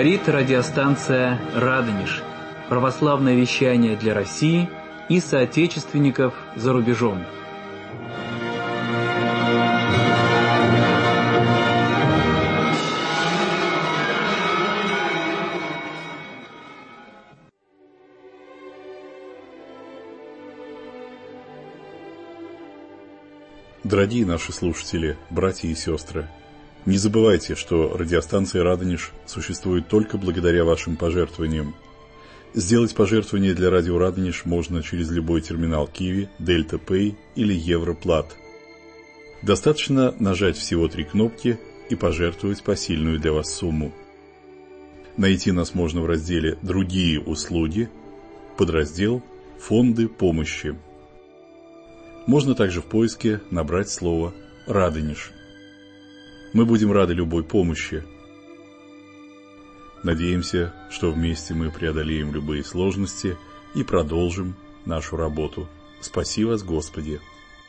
Говорит радиостанция «Радонеж». Православное вещание для России и соотечественников за рубежом. Дорогие наши слушатели, братья и сестры, не забывайте, что радиостанция «Радонеж» существует только благодаря вашим пожертвованиям. Сделать пожертвование для радио «Радонеж» можно через любой терминал Киви, Дельта Пэй или Европлат. Достаточно нажать всего 3 кнопки и пожертвовать посильную для вас сумму. Найти нас можно в разделе «Другие услуги», подраздел «Фонды помощи». Можно также в поиске набрать слово «Радонеж». Мы будем рады любой помощи. Надеемся, что вместе мы преодолеем любые сложности и продолжим нашу работу. Спаси вас, Господи!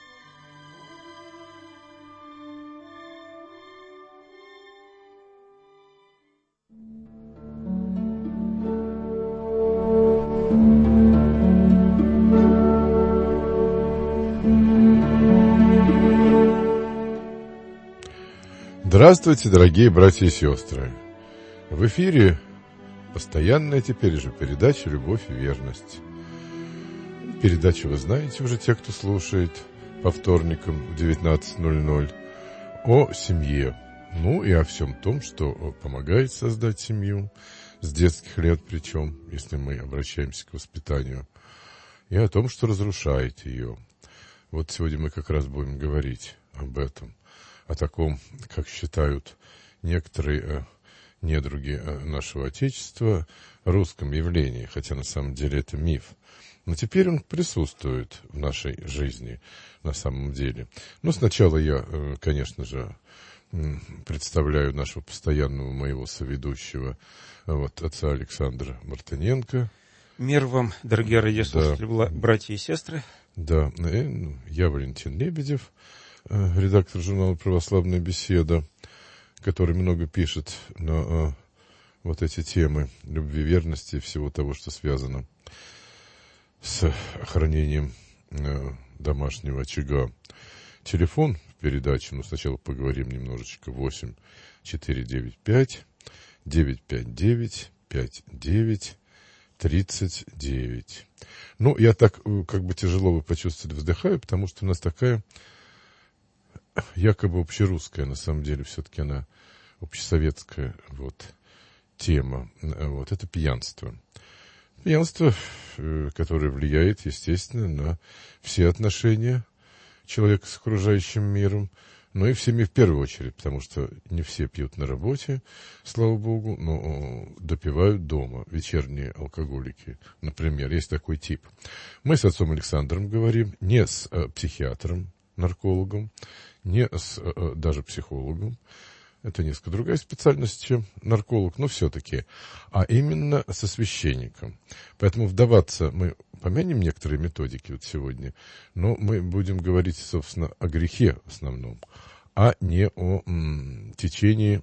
Здравствуйте, дорогие братья и сестры! В эфире постоянная теперь же передача «Любовь и верность». Передачу вы знаете уже, те, кто слушает по вторникам в 19:00, о семье. Ну и о всем том, что помогает создать семью, с детских лет причем, если мы обращаемся к воспитанию, и о том, что разрушает ее. Вот сегодня мы как раз будем говорить об этом. О таком, как считают некоторые недруги нашего Отечества, русском явлении, хотя на самом деле это миф. Но теперь он присутствует в нашей жизни на самом деле. Но сначала я, конечно же, представляю нашего постоянного моего соведущего, отца Александра Мартыненко. Мир вам, дорогие радиослушатели, да. Братья и сестры. Да, я Валентин Лебедев, редактор журнала «Православная беседа», который много пишет на вот эти темы любви, верности и всего того, что связано с охранением домашнего очага. Телефон в передаче, сначала поговорим немножечко, 8-495-959-59-39. Я так, тяжело вы почувствовали, вздыхаю, потому что у нас такая якобы общерусская, на самом деле, все-таки она общесоветская тема. Это пьянство. Пьянство, которое влияет, естественно, на все отношения человека с окружающим миром, но и в семье в первую очередь, потому что не все пьют на работе, слава богу, но допивают дома. Вечерние алкоголики, например, есть такой тип. Мы с отцом Александром говорим не с психиатром, наркологом, не с даже психологом, это несколько другая специальность, чем нарколог, но все-таки, а именно со священником. Поэтому вдаваться, мы помянем некоторые методики сегодня, но мы будем говорить, собственно, о грехе в основном, а не о течении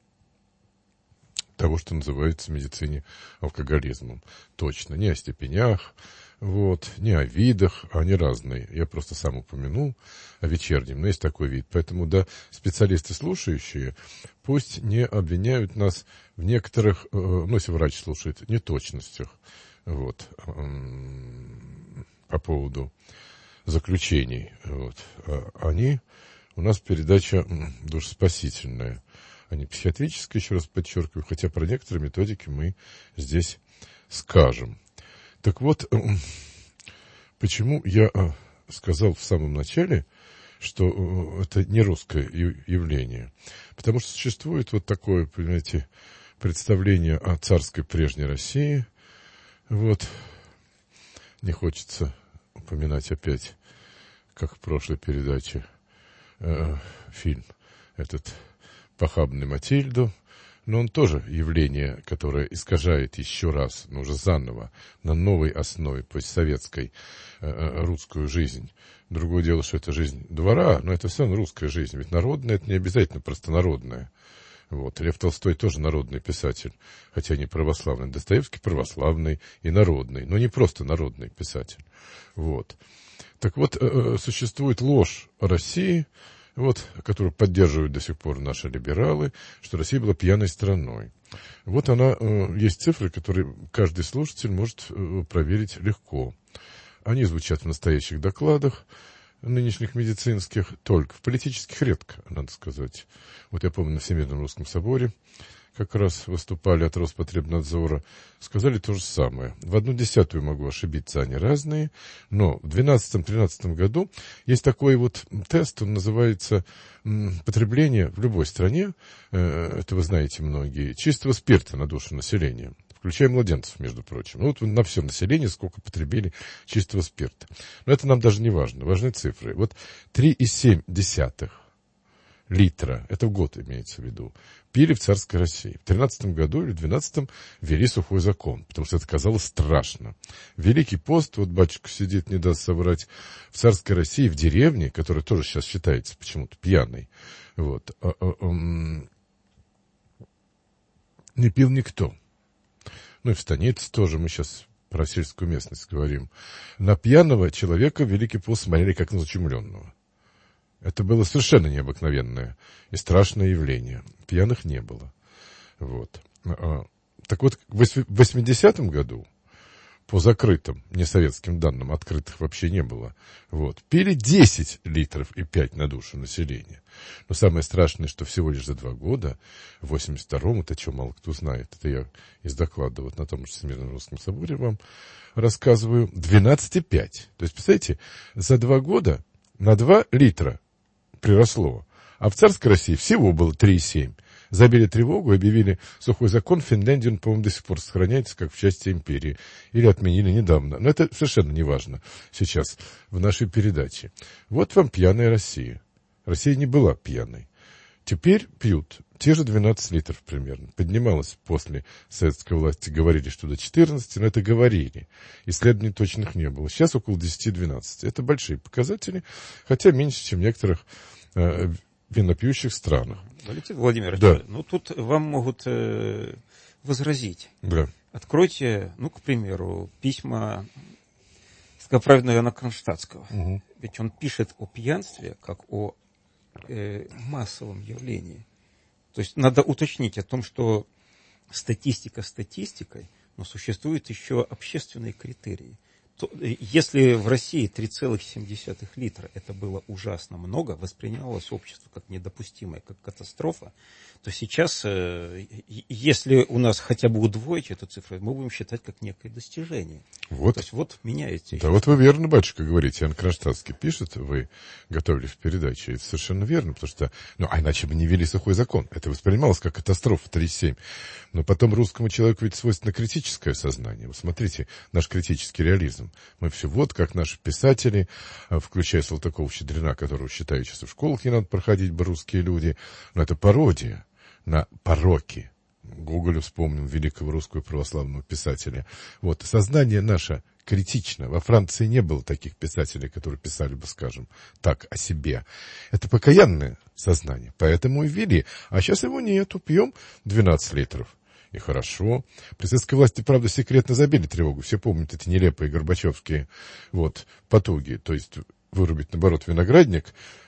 того, что называется в медицине алкоголизмом. Точно, не о степенях, не о видах, они разные. Я просто сам упомянул о вечернем, но есть такой вид. Поэтому, специалисты слушающие, пусть не обвиняют нас в некоторых, если врач слушает, неточностях, по поводу заключений. Они, у нас передача душеспасительная, а не психиатрическая, еще раз подчеркиваю, хотя про некоторые методики мы здесь скажем. Так вот, почему я сказал в самом начале, что это не русское явление? Потому что существует такое, понимаете, представление о царской прежней России. Не хочется упоминать опять, как в прошлой передаче, фильм этот «Похабный Матильду». Но он тоже явление, которое искажает еще раз, уже заново, на новой основе, постсоветской, русскую жизнь. Другое дело, что это жизнь двора, но это все равно русская жизнь. Ведь народная — это не обязательно простонародная. Вот. Лев Толстой тоже народный писатель, хотя не православный. Достоевский православный и народный, но не просто народный писатель. Вот. Так вот, существует ложь о России, вот, которую поддерживают до сих пор наши либералы, что Россия была пьяной страной. Вот она, есть цифры, которые каждый слушатель может проверить легко. Они звучат в настоящих докладах нынешних медицинских, только в политических редко, надо сказать. Вот я помню, на Всемирном русском соборе как раз выступали от Роспотребнадзора, сказали то же самое. В 1/10 могу ошибиться, они разные, но в 2012-2013 году есть такой вот тест, он называется потребление в любой стране, это вы знаете многие, чистого спирта на душу населения, включая младенцев, между прочим. Ну, вот на все население сколько потребили чистого спирта. Но это нам даже не важно, важны цифры. Вот 3,7 литра, это в год имеется в виду, пили в царской России. В 13 году или в 12 ввели сухой закон, потому что это казалось страшно. Великий пост, вот батюшка сидит, не даст соврать, в царской России, в деревне, которая тоже сейчас считается почему-то пьяной, вот, не пил никто. Ну и в станице тоже, мы сейчас про сельскую местность говорим. На пьяного человека Великий пост смотрели как на зачумленного. Это было совершенно необыкновенное и страшное явление. Пьяных не было. Вот. Так вот, в 80-м году, по закрытым, несоветским данным, открытых вообще не было, вот, пили 10 литров и 5 на душу населения. Но самое страшное, что всего лишь за 2 года, в 82-м, это что, мало кто знает, это я из доклада вот на том же Всемирном русском соборе вам рассказываю, 12,5. То есть, представляете, за 2 года на 2 литра приросло. А в царской России всего было 3,7. Забили тревогу, объявили сухой закон. В Финляндии он, по-моему, до сих пор сохраняется, как в части империи. Или отменили недавно. Но это совершенно не важно сейчас в нашей передаче. Вот вам пьяная Россия. Россия не была пьяной. Теперь пьют те же 12 литров примерно. Поднималось после советской власти, говорили, что до 14, но это говорили. Исследований точных не было. Сейчас около 10-12. Это большие показатели, хотя меньше, чем в некоторых винопьющих странах. Валентин Владимирович, да. Ну тут вам могут возразить. Да. Откройте, ну, к примеру, письма праведного Иоанна Кронштадтского. Угу. Ведь он пишет о пьянстве как о массовом явлении. То есть надо уточнить о том, что статистика статистикой, но существуют еще общественные критерии. Если в России 3,7 литра это было ужасно много, воспринималось общество как недопустимое, как катастрофа, то сейчас, если у нас хотя бы удвоить эту цифру, мы будем считать как некое достижение. Вот. То есть вот меняется. Да, вот вы верно, батюшка, говорите. Иоанн Кронштадтский пишет, вы готовились к передаче. Это совершенно верно, потому что, ну, а иначе бы не ввели сухой закон. Это воспринималось как катастрофа 3,7. Но потом русскому человеку ведь свойственно критическое сознание. Вы смотрите, наш критический реализм. Мы все вот, как наши писатели, включая Салтыкова-Щедрина, которого считают, сейчас в школах не надо проходить бы русские люди, но это пародия на пороки. Гоголя вспомнил, великого русского православного писателя. Вот, сознание наше критично. Во Франции не было таких писателей, которые писали бы, скажем, так о себе. Это покаянное сознание, поэтому и ввели. А сейчас его нету, пьем 12 литров. И хорошо. При советской власти, правда, секретно забили тревогу. Все помнят эти нелепые горбачевские вот, потуги. То есть вырубить, наоборот, виноградник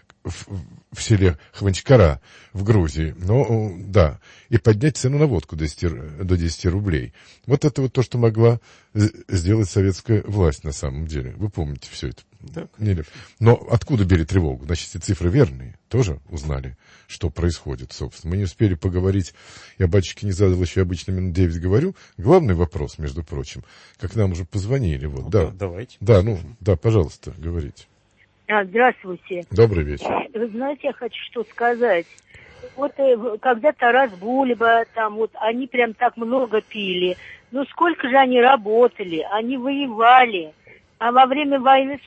в селе Хванчкара в Грузии. Но, да. И поднять цену на водку до 10 рублей. Вот это вот то, что могла сделать советская власть на самом деле. Вы помните все это. Да, но откуда били тревогу? Значит, эти цифры верные. Тоже узнали, что происходит, собственно. Мы не успели поговорить. Я батюшке не задал еще обычно минут 9 говорю. Главный вопрос, между прочим, как нам уже позвонили. Вот, ну, да. Давайте. Да, ну, да, пожалуйста, говорите. Здравствуйте. Добрый вечер. Вы знаете, я хочу что сказать. Вот когда Тарас Бульба, там вот, они прям так много пили. Ну сколько же они работали, они воевали. А во время войны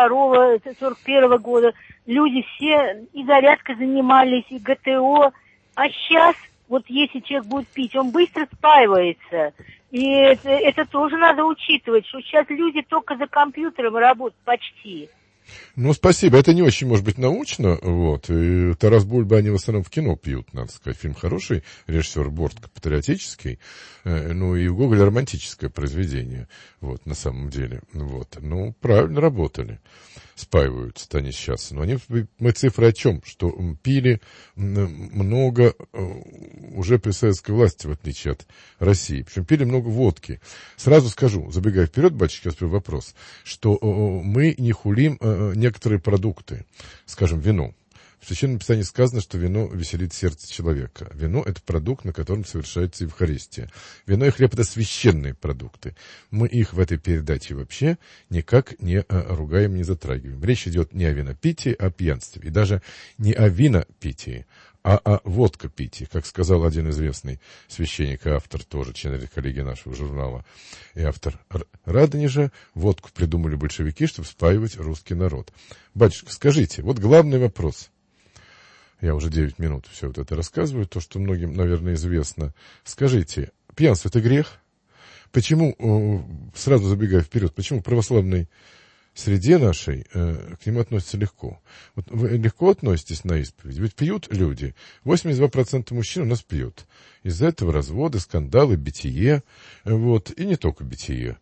42-41 года люди все и зарядкой занимались, и ГТО. А сейчас, вот если человек будет пить, он быстро спаивается. И это тоже надо учитывать, что сейчас люди только за компьютером работают почти. Ну, спасибо. Это не очень, может быть, научно. Вот. И Тарас Бульба они в основном в кино пьют, надо сказать. Фильм хороший, режиссер Бортко, патриотический. Ну, и у Гоголя романтическое произведение. Вот, на самом деле. Вот. Ну, правильно работали. Спаиваются-то они сейчас. Но мы цифры о чем? Что пили много уже при советской власти, в отличие от России. Причем пили много водки. Сразу скажу, забегая вперед, батюшки, я спрошу вопрос, что мы не хулим некоторые продукты, скажем, вино. В Священном Писании сказано, что вино веселит сердце человека. Вино – это продукт, на котором совершается Евхаристия. Вино и хлеб – это священные продукты. Мы их в этой передаче вообще никак не ругаем, не затрагиваем. Речь идет не о винопитии, а о пьянстве. И даже не о винопитии, а о водкопитии. Как сказал один известный священник и автор, тоже член коллегии нашего журнала, и автор Радонежа, водку придумали большевики, чтобы спаивать русский народ. Батюшка, скажите, вот главный вопрос. Я уже 9 минут все вот это рассказываю, то, что многим, наверное, известно. Скажите, пьянство – это грех? Почему, сразу забегая вперед, почему в православной среде нашей к нему относятся легко? Вот вы легко относитесь на исповедь? Ведь пьют люди. 82% мужчин у нас пьют. Из-за этого разводы, скандалы, битие. Вот. И не только битие.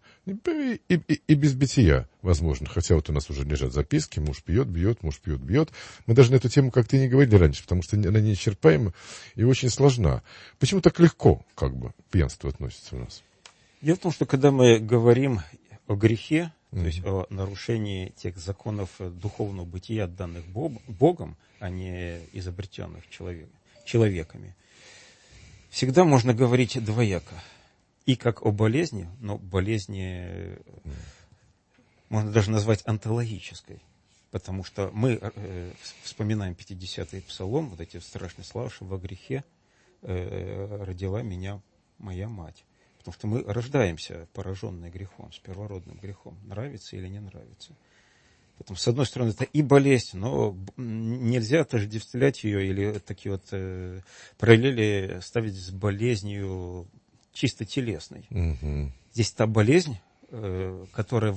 И без бития, возможно. Хотя вот у нас уже лежат записки. Муж пьет, бьет, муж пьет, бьет. Мы даже на эту тему как-то и не говорили раньше, потому что она неисчерпаема и очень сложна. Почему так легко, как бы, пьянство относится у нас? Дело в том, что когда мы говорим о грехе, то есть о нарушении тех законов духовного бытия, данных Богом, а не изобретенных человеками, всегда можно говорить двояко. И как о болезни, но болезни можно даже назвать онтологической. Потому что мы вспоминаем 50-й псалом, вот эти страшные слова, что во грехе родила меня моя мать. Потому что мы рождаемся пораженные грехом, с первородным грехом. Нравится или не нравится. Поэтому, с одной стороны, это и болезнь, но нельзя отождествлять ее или такие вот параллели ставить с болезнью чисто телесной. Угу. Здесь та болезнь, которая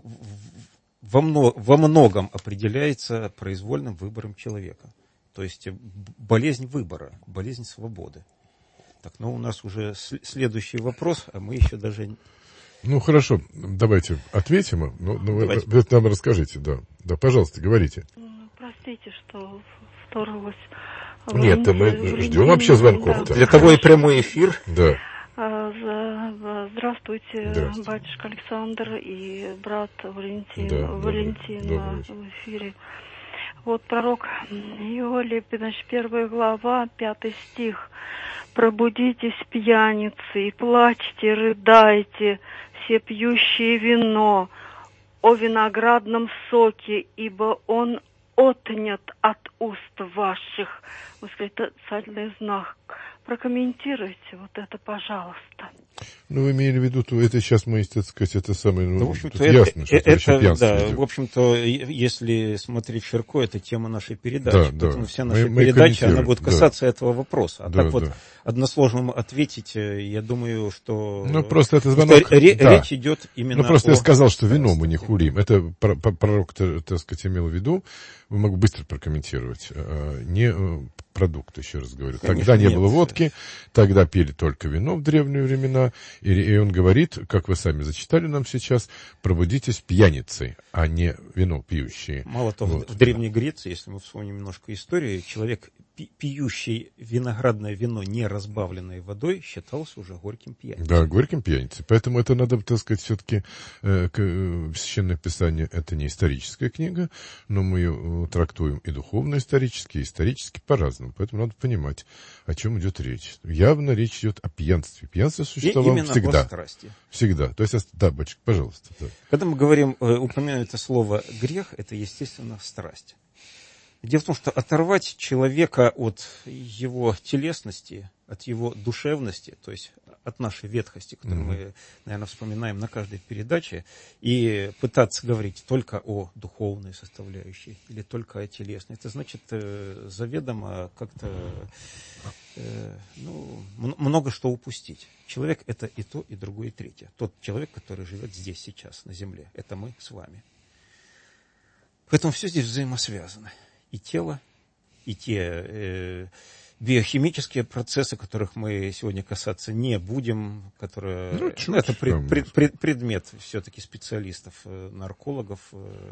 во многом определяется произвольным выбором человека. То есть болезнь выбора, болезнь свободы. Так, ну у нас уже следующий вопрос, а мы еще даже... Ну, хорошо, давайте ответим. Давайте. Вы нам расскажите, да. Да, пожалуйста, говорите. Простите, что вторглась. Нет, мы ждем вообще звонков. Для того и прямой эфир. Да. Здравствуйте, батюшка Александр и брат Валентин в эфире. Вот пророк Иолия, 1 глава, 5 стих. «Пробудитесь, пьяницы, и плачьте, рыдайте, все пьющие вино, о виноградном соке, ибо он отнят от уст ваших». Восклицательный знак. Прокомментируйте вот это, пожалуйста. Ну, вы имели в виду, это сейчас мы, так сказать, это самое, да, в общем-то, ясно, что это пьянство да, идет. В общем-то, если смотреть широко, это тема нашей передачи. Да, поэтому вся наша передача, она будет касаться этого вопроса. А так вот, односложному ответить, я думаю, что... Ну, просто это звонок... Речь идет именно просто я сказал, что вино мы не хулим. Это пророк, так сказать, имел в виду. Могу быстро прокомментировать. Не продукт, еще раз говорю. Конечно, тогда не было водки, тогда пили только вино в древние времена. И он говорит, как вы сами зачитали нам сейчас, пробудитесь пьяницей, а не вино пьющие. Мало того, вот. В Древней Греции, если мы вспомним немножко историю, человек, пьющий виноградное вино, не разбавленное водой, считался уже горьким пьяницей. Да, горьким пьяницей. Поэтому это надо, так сказать, все-таки Священное Писание — это не историческая книга, но мы ее трактуем и духовно-исторически, и исторически по-разному. Поэтому надо понимать, о чем идет речь. Явно речь идет о пьянстве. Пьянство существовало именно всегда. О страсти. Всегда. То есть, да, батюшка, пожалуйста. Да. Когда мы говорим, упоминаем это слово «грех», это, естественно, страсть. Дело в том, что оторвать человека от его телесности, от его душевности, то есть от нашей ветхости, которую мы, наверное, вспоминаем на каждой передаче, и пытаться говорить только о духовной составляющей или только о телесной, это значит заведомо как-то много что упустить. Человек — это и то, и другое, и третье. Тот человек, который живет здесь, сейчас, на земле, это мы с вами. Поэтому все здесь взаимосвязано. И тело, и те биохимические процессы, которых мы сегодня касаться не будем, которые это предмет все-таки специалистов, наркологов,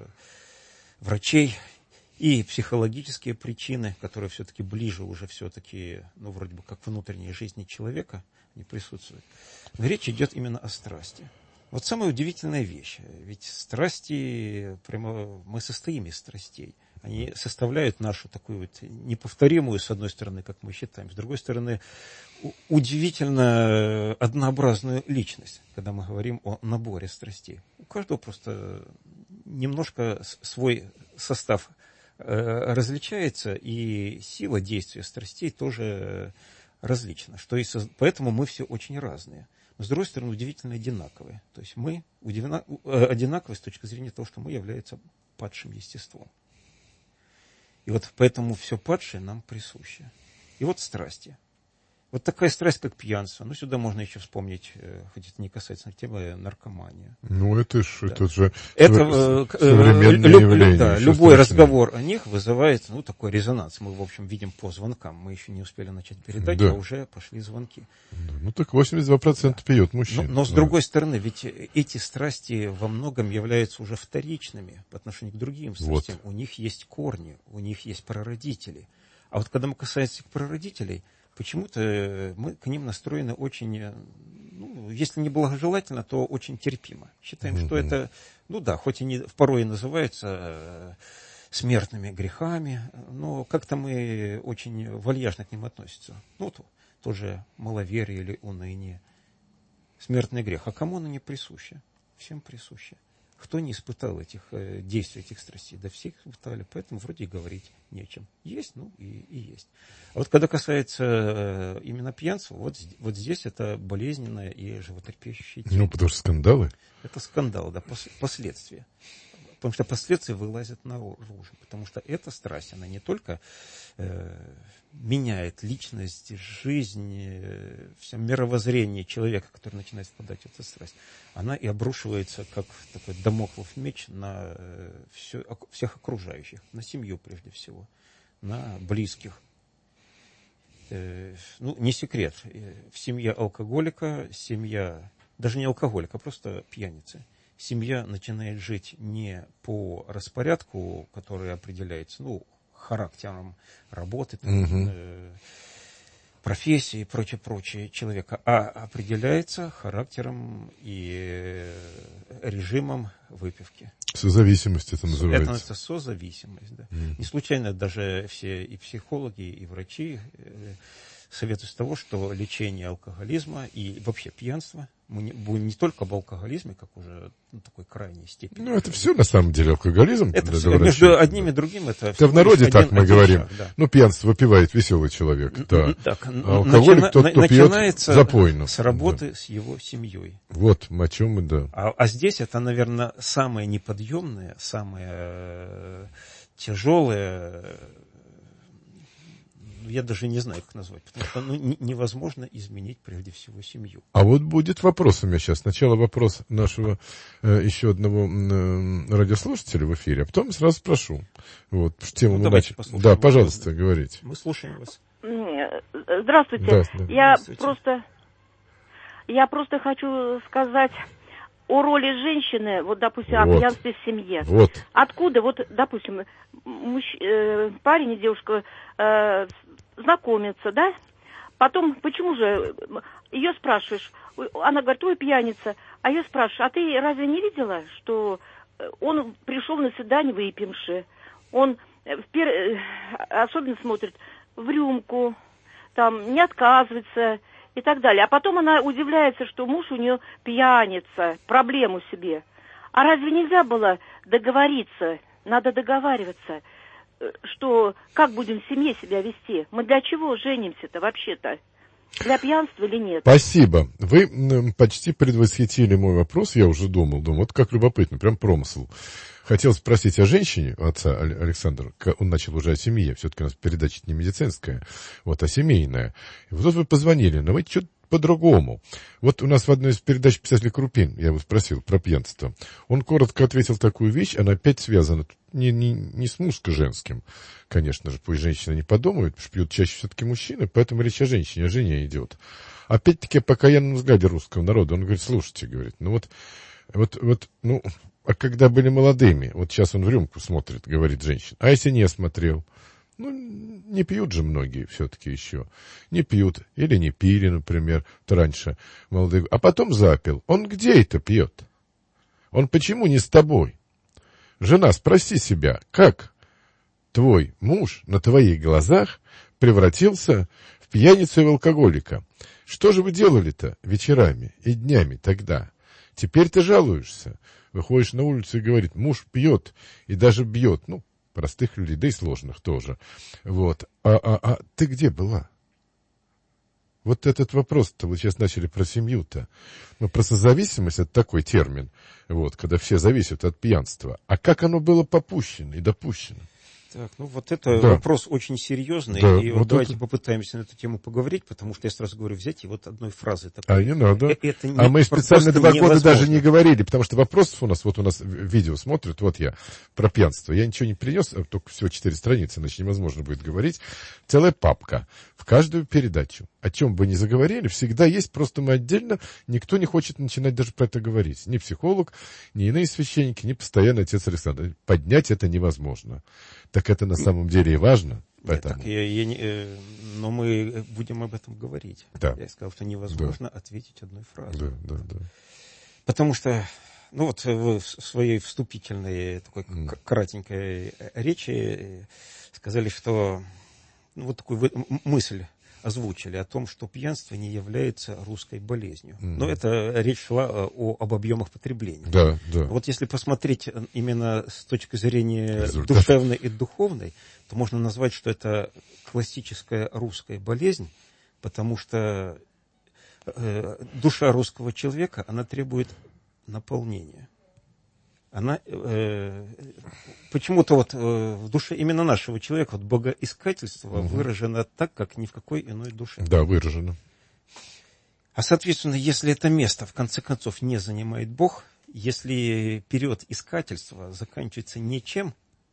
врачей, и психологические причины, которые все-таки ближе уже все-таки, вроде бы как внутренней жизни человека, не присутствуют. Но речь идет именно о страсти. Вот самая удивительная вещь. Ведь страсти, прямо мы состоим из страстей. Они составляют нашу такую вот неповторимую, с одной стороны, как мы считаем, с другой стороны, удивительно однообразную личность, когда мы говорим о наборе страстей. У каждого просто немножко свой состав различается, и сила действия страстей тоже различна. Поэтому мы все очень разные. Но, с другой стороны, удивительно одинаковые. То есть мы одинаковы с точки зрения того, что мы являемся падшим естеством. И вот поэтому все падшее нам присуще. И вот страсти. Вот такая страсть, как пьянство. Сюда можно еще вспомнить, хоть это не касается темы, наркомания. Это же современное явление. Да, любой разговор о них вызывает такой резонанс. Мы, в общем, видим по звонкам. Мы еще не успели начать передачу, а уже пошли звонки. Так 82% пьет мужчин. Но с другой стороны, ведь эти страсти во многом являются уже вторичными по отношению к другим страстям. У них есть корни, у них есть прародители. А вот когда мы касаемся прародителей, почему-то мы к ним настроены очень, если не благожелательно, то очень терпимо. Считаем, что это, хоть они порой и называются смертными грехами, но как-то мы очень вальяжно к ним относимся. Тоже маловерие или уныние. Смертный грех. А кому оно не присуще? Всем присуще. Кто не испытал этих действий, этих страстей? Да все их испытали, поэтому вроде и говорить нечем. Есть, и есть. А вот когда касается именно пьянства, вот здесь это болезненное и животрепещущее тема. Потому что скандалы? Это скандал, да, последствия. Потому что последствия вылазят наружу. Потому что эта страсть, она не только меняет личность, жизнь, все мировоззрение человека, который начинает впадать в эту страсть, она и обрушивается, как такой дамоклов меч, на всех окружающих, на семью прежде всего, на близких. Не секрет, в семье алкоголика, даже не алкоголика, а просто пьяницы, семья начинает жить не по распорядку, который определяется, характером работы, профессии и прочее человека, а определяется характером и режимом выпивки. Созависимость это называется. Это созависимость, да. Не случайно даже все и психологи, и врачи советуют с того, что лечение алкоголизма и вообще пьянства, мы не будем не только об алкоголизме, как уже такой крайней степени. Это все на самом деле алкоголизм. Это все, между одним и другим это в народе так мы говорим. Да. Пьянство выпивает веселый человек. Да. А алкоголик тот, кто пьет запойно. С работы с его семьей. О чем мы, да. А здесь это, наверное, самое неподъемное, самое тяжелое. Я даже не знаю, как назвать, потому что невозможно изменить прежде всего семью. А вот будет вопрос у меня сейчас. Сначала вопрос нашего еще одного радиослушателя в эфире, а потом сразу спрошу. Тему мы давайте послушаем. Да, пожалуйста, говорите. Мы слушаем вас. Здравствуйте. Здравствуйте. Я просто хочу сказать о роли женщины, допустим, о пьянстве в семье. Откуда, допустим, парень и девушка знакомятся, да? Потом, почему же, ее спрашиваешь, она говорит, ой, пьяница, а ее спрашиваешь, а ты разве не видела, что он пришел на свидание выпивший, он особенно смотрит в рюмку, там, не отказывается и так далее. А потом она удивляется, что муж у нее пьяница, проблему себе. А разве нельзя было договориться, надо договариваться, что как будем в семье себя вести? Мы для чего женимся-то вообще-то? Для пьянства или нет? Спасибо. Вы почти предвосхитили мой вопрос, я уже думал, вот как любопытно, прям промысл. Хотел спросить о женщине, отца Александра, он начал уже о семье, все-таки у нас передача не медицинская, а семейная. И вот вы позвонили, но вы что-то по-другому. Вот у нас в одной из передач писатель Крупин, я его спросил про пьянство. Он коротко ответил такую вещь, она опять связана не с мужско-женским. Конечно же, пусть женщины не подумают, потому что пьют чаще все-таки мужчины, поэтому речь о женщине, о жене идет. Опять-таки, о покаянном взгляде русского народа. Он говорит, слушайте, говорит, а когда были молодыми, вот сейчас он в рюмку смотрит, говорит женщина, а если не смотрел? Не пьют же многие все-таки еще. Не пьют. Или не пили, например, раньше молодые. А потом запил. Он где это пьет? Он почему не с тобой? Жена, спроси себя, как твой муж на твоих глазах превратился в пьяницу и в алкоголика? Что же вы делали-то вечерами и днями тогда? Теперь ты жалуешься. Выходишь на улицу и говорит, муж пьет и даже бьет. Простых людей, да и сложных тоже. Вот. А ты где была? Вот этот вопрос-то, вы сейчас начали про семью-то. Просто зависимость — это такой термин, когда все зависят от пьянства. А как оно было попущено и допущено? Так, это вопрос очень серьезный, да, и давайте попытаемся на эту тему поговорить, потому что я сразу говорю, взять и одной фразы такой. Не надо. Мы специально 2 года даже не говорили, потому что вопросов у нас видео смотрят, я про пьянство. Я ничего не принес, только всего 4 страницы, иначе невозможно будет говорить. Целая папка в каждую передачу. О чем бы ни заговорили, всегда есть, просто мы отдельно, никто не хочет начинать даже про это говорить. Ни психолог, ни иные священники, ни постоянный отец Александр. Поднять это невозможно. Так это на самом деле и важно. Поэтому... Но мы будем об этом говорить. Да. Я сказал, что невозможно ответить одной фразой. Да. Потому что, вы в своей вступительной такой кратенькой речи сказали, что такую мысль озвучили о том, что пьянство не является русской болезнью. Но это речь шла об объемах потребления. Да. Если посмотреть именно с точки зрения душевной и духовной, то можно назвать, что это классическая русская болезнь, потому что душа русского человека, она требует наполнения. Она почему-то в душе именно нашего человека богоискательство выражено так, как ни в какой иной душе. Да, выражено. А соответственно, если это место в конце концов не занимает Бог, если период искательства заканчивается ничем,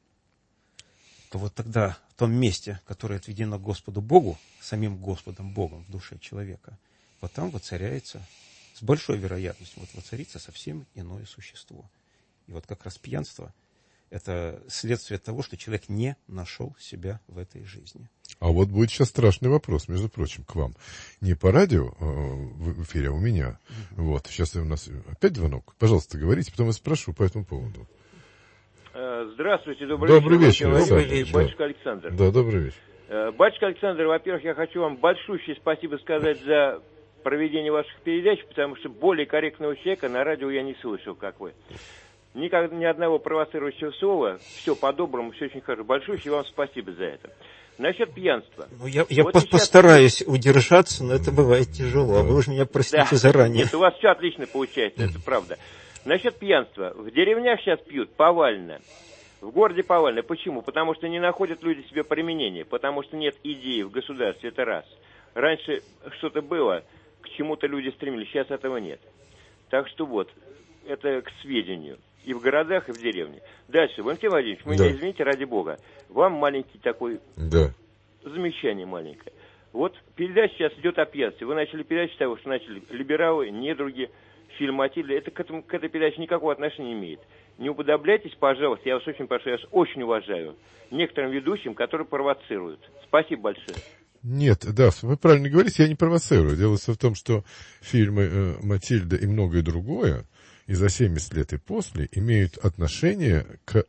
то тогда в том месте, которое отведено Господу Богу, самим Господом Богом в душе человека, там воцаряется, с большой вероятностью, воцарится совсем иное существо. И как раз пьянство – это следствие того, что человек не нашел себя в этой жизни. А будет сейчас страшный вопрос, между прочим, к вам. Не по радио в эфире, а у меня. Сейчас у нас опять звонок. Пожалуйста, говорите, потом я спрошу по этому поводу. Здравствуйте, добрый вечер. Батюшка Александр. Да, добрый вечер. Батюшка Александр, во-первых, я хочу вам большущее спасибо сказать за проведение ваших передач, потому что более корректного человека на радио я не слышал, как вы. Никогда ни одного провоцирующего слова, все по-доброму, все очень хорошо. Большое вам спасибо за это. Насчет пьянства. Я постараюсь удержаться, но это бывает тяжело. Вы уж меня простите заранее. Нет, у вас все отлично получается, это правда. Насчет пьянства. В деревнях сейчас пьют повально. В городе повально. Почему? Потому что не находят люди себе применения. Потому что нет идеи в государстве, это раз. Раньше что-то было, к чему-то люди стремились, сейчас этого нет. Так что это к сведению. И в городах, и в деревне. Дальше, Валентин Владимирович, меня извините, ради бога. Вам маленький такой замечание маленькое. Передача сейчас идет о пьянстве. Вы начали передачу с того, что начали либералы, недруги, фильм «Матильда». Это к этой передаче никакого отношения не имеет. Не уподобляйтесь, пожалуйста, я вас очень прошу, я вас очень уважаю, некоторым ведущим, которые провоцируют. Спасибо большое. Нет, вы правильно говорите, я не провоцирую. Дело в том, что фильмы «Матильда» и многое другое и за 70 лет и после имеют отношение к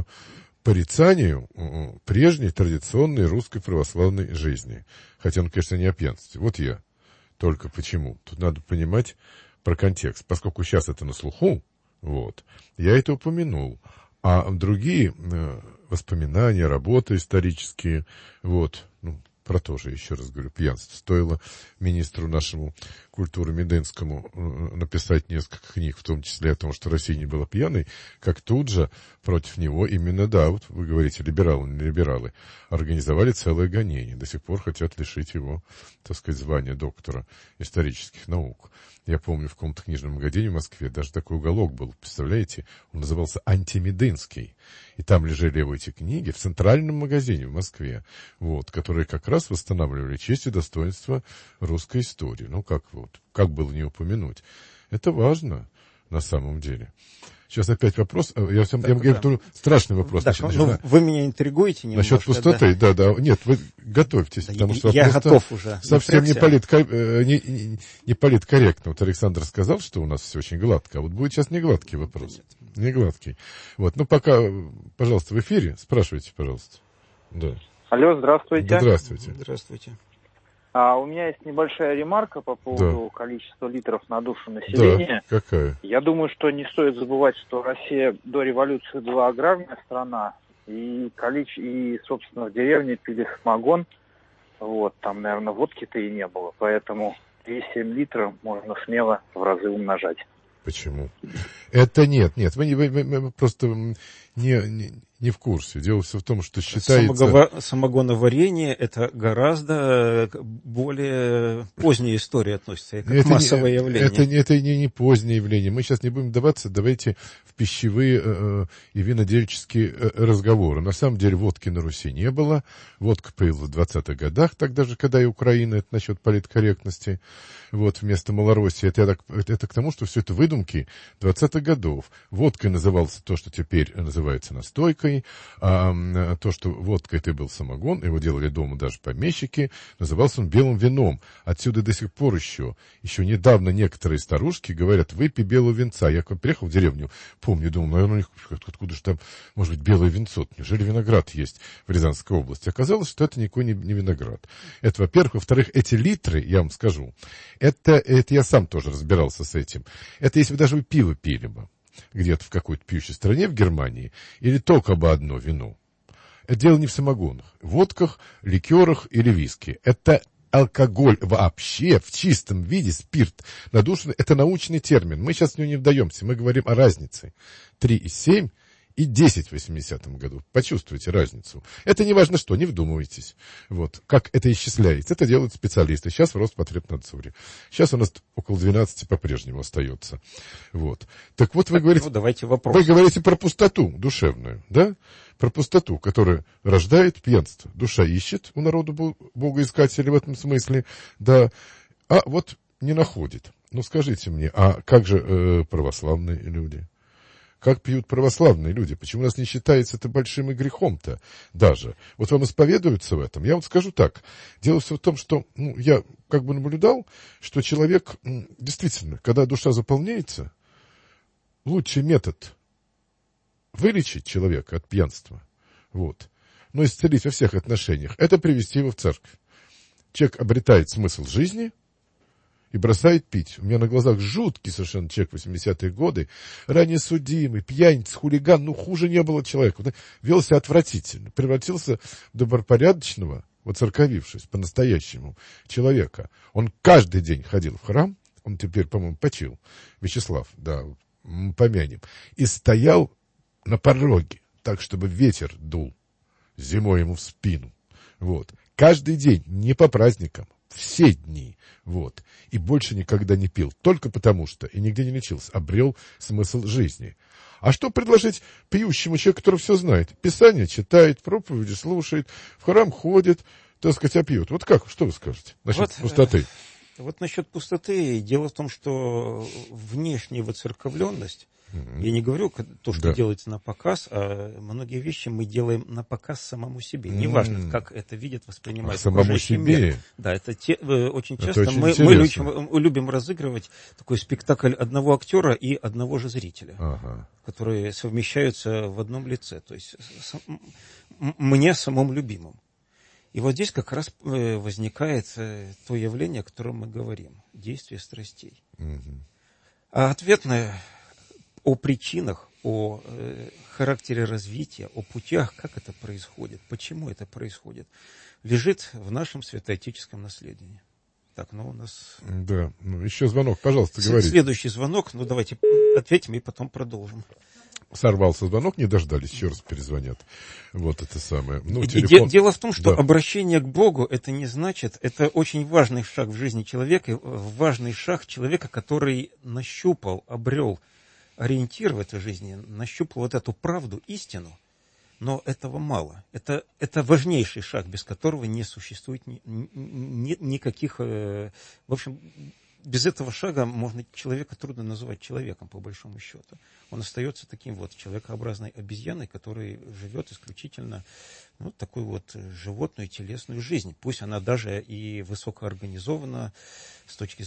порицанию прежней традиционной русской православной жизни. Хотя он, конечно, не о пьянстве. Я. Только почему? Тут надо понимать про контекст. Поскольку сейчас это на слуху, я это упомянул. А другие воспоминания, работы исторические, про то же, еще раз говорю, пьянство. Стоило министру нашему культуры Мединскому написать несколько книг, в том числе о том, что Россия не была пьяной, как тут же против него именно, да, вот вы говорите, либералы, не либералы, организовали целое гонение. До сих пор хотят лишить его, так сказать, звания доктора исторических наук. Я помню, в каком-то книжном магазине в Москве даже такой уголок был, представляете? Он назывался «Антимединский». И там лежали его эти книги в центральном магазине в Москве, вот, которые как раз восстанавливали честь и достоинство русской истории. Ну, как было не упомянуть? Это важно на самом деле. Сейчас опять вопрос. Я говорю, страшный вопрос. Да, вы меня интригуете немножко. Насчет пустоты, да. Нет, вы готовьтесь, да, потому что я готов уже. Совсем не политкорректно. Вот Александр сказал, что у нас все очень гладко, а вот будет сейчас не гладкий вопрос. Не гладкий. Вот, пока, пожалуйста, в эфире, спрашивайте, пожалуйста. Да. Алло, здравствуйте. Да, здравствуйте. Здравствуйте. У меня есть небольшая ремарка по поводу количества литров на душу населения. Да, какая? Я думаю, что не стоит забывать, что Россия до революции была аграрная страна, и собственно, в деревне пили самогон. Вот, там, наверное, водки-то и не было, поэтому 3,7 литров можно смело в разы умножать. Почему? Это нет. Вы просто не в курсе. Дело все в том, что считается... Самогоноварение — это гораздо более поздняя история относится, как массовое явление. Это не позднее явление. Мы сейчас не будем вдаваться, давайте в пищевые и винодельческие разговоры. На самом деле водки на Руси не было. Водка появилась в 20-х годах, тогда же, когда и Украина, это насчет политкорректности, вот, вместо Малороссии. Это к тому, что все это выдумки 20-х годов. Водкой назывался то, что теперь называется настойкой, а то, что водкой это был самогон, его делали дома даже помещики, назывался он белым вином. Отсюда до сих пор еще недавно некоторые старушки говорят: выпей белого винца. Я когда приехал в деревню, помню, думал, наверное, откуда же там может быть белое винцо? Неужели виноград есть в Рязанской области? Оказалось, что это никакой не виноград. Это, во-первых. Во-вторых, эти литры, я вам скажу, это я сам тоже разбирался с этим. Это если бы даже вы пиво пили бы где-то в какой-то пьющей стране в Германии, или только бы одно вино. Это дело не в самогонах, водках, ликерах или виски. Это алкоголь вообще в чистом виде, спирт надушенный. Это научный термин. Мы сейчас в него не вдаемся. Мы говорим о разнице 3,7 и 10 в 80-м году. Почувствуйте разницу. Это не важно что, не вдумывайтесь. Вот. Как это исчисляется? Это делают специалисты. Сейчас в Роспотребнадзоре. Сейчас у нас около 12 по-прежнему остается. Вот. Так вот, вы говорите про пустоту душевную, да? Про пустоту, которая рождает пьянство. Душа ищет у народа богоискателей в этом смысле, да, а вот не находит. Ну, скажите мне, а как же православные люди? Как пьют православные люди? Почему у нас не считается это большим и грехом-то даже? Вот вам исповедуются в этом. Я вот скажу так. Дело все в том, что я как бы наблюдал, что человек, действительно, когда душа заполняется, лучший метод вылечить человека от пьянства, вот, но исцелить во всех отношениях, это привести его в церковь. Человек обретает смысл жизни и бросает пить. У меня на глазах жуткий совершенно человек 80-е годы, ранее судимый, пьяница, хулиган, хуже не было человека. Вел себя отвратительно, превратился в добропорядочного, воцерковившись по-настоящему человека. Он каждый день ходил в храм, он теперь, по-моему, почил, Вячеслав, да, помянем, и стоял на пороге, так, чтобы ветер дул зимой ему в спину. Вот. Каждый день, не по праздникам, все дни, вот, и больше никогда не пил, только потому что, и нигде не лечился, обрел смысл жизни. А что предложить пьющему человеку, который все знает? Писание читает, проповеди слушает, в храм ходит, так сказать, а пьет. Вот как, что вы скажете насчет пустоты? Вот насчет пустоты, дело в том, что внешняя воцерковленность, я не говорю то, что делается на показ, а многие вещи мы делаем на показ самому себе. Неважно, как это видят, воспринимают окружающий мир. Да, это очень часто мы любим разыгрывать такой спектакль одного актера и одного же зрителя, которые совмещаются в одном лице. То есть мне самому любимым. И вот здесь как раз возникает то явление, о котором мы говорим. Действие страстей. А ответ о причинах, о характере развития, о путях, как это происходит, почему это происходит, лежит в нашем святоотеческом наследии. Так, ну у нас... Да, ну еще звонок, пожалуйста, говорите. Следующий звонок, ну давайте ответим и потом продолжим. Сорвался звонок, не дождались, еще раз перезвонят. Вот это самое. Ну, телефон... Дело в том, что обращение к Богу, это не значит, это очень важный шаг в жизни человека, важный шаг человека, который нащупал, обрел ориентир в этой жизни, нащупал вот эту правду, истину, но этого мало. Это важнейший шаг, без которого не существует никаких... В общем, без этого шага человека трудно называть человеком, по большому счету. Он остается таким вот человекообразной обезьяной, который живет исключительно такой вот животную телесную жизнь. Пусть она даже и высокоорганизована с точки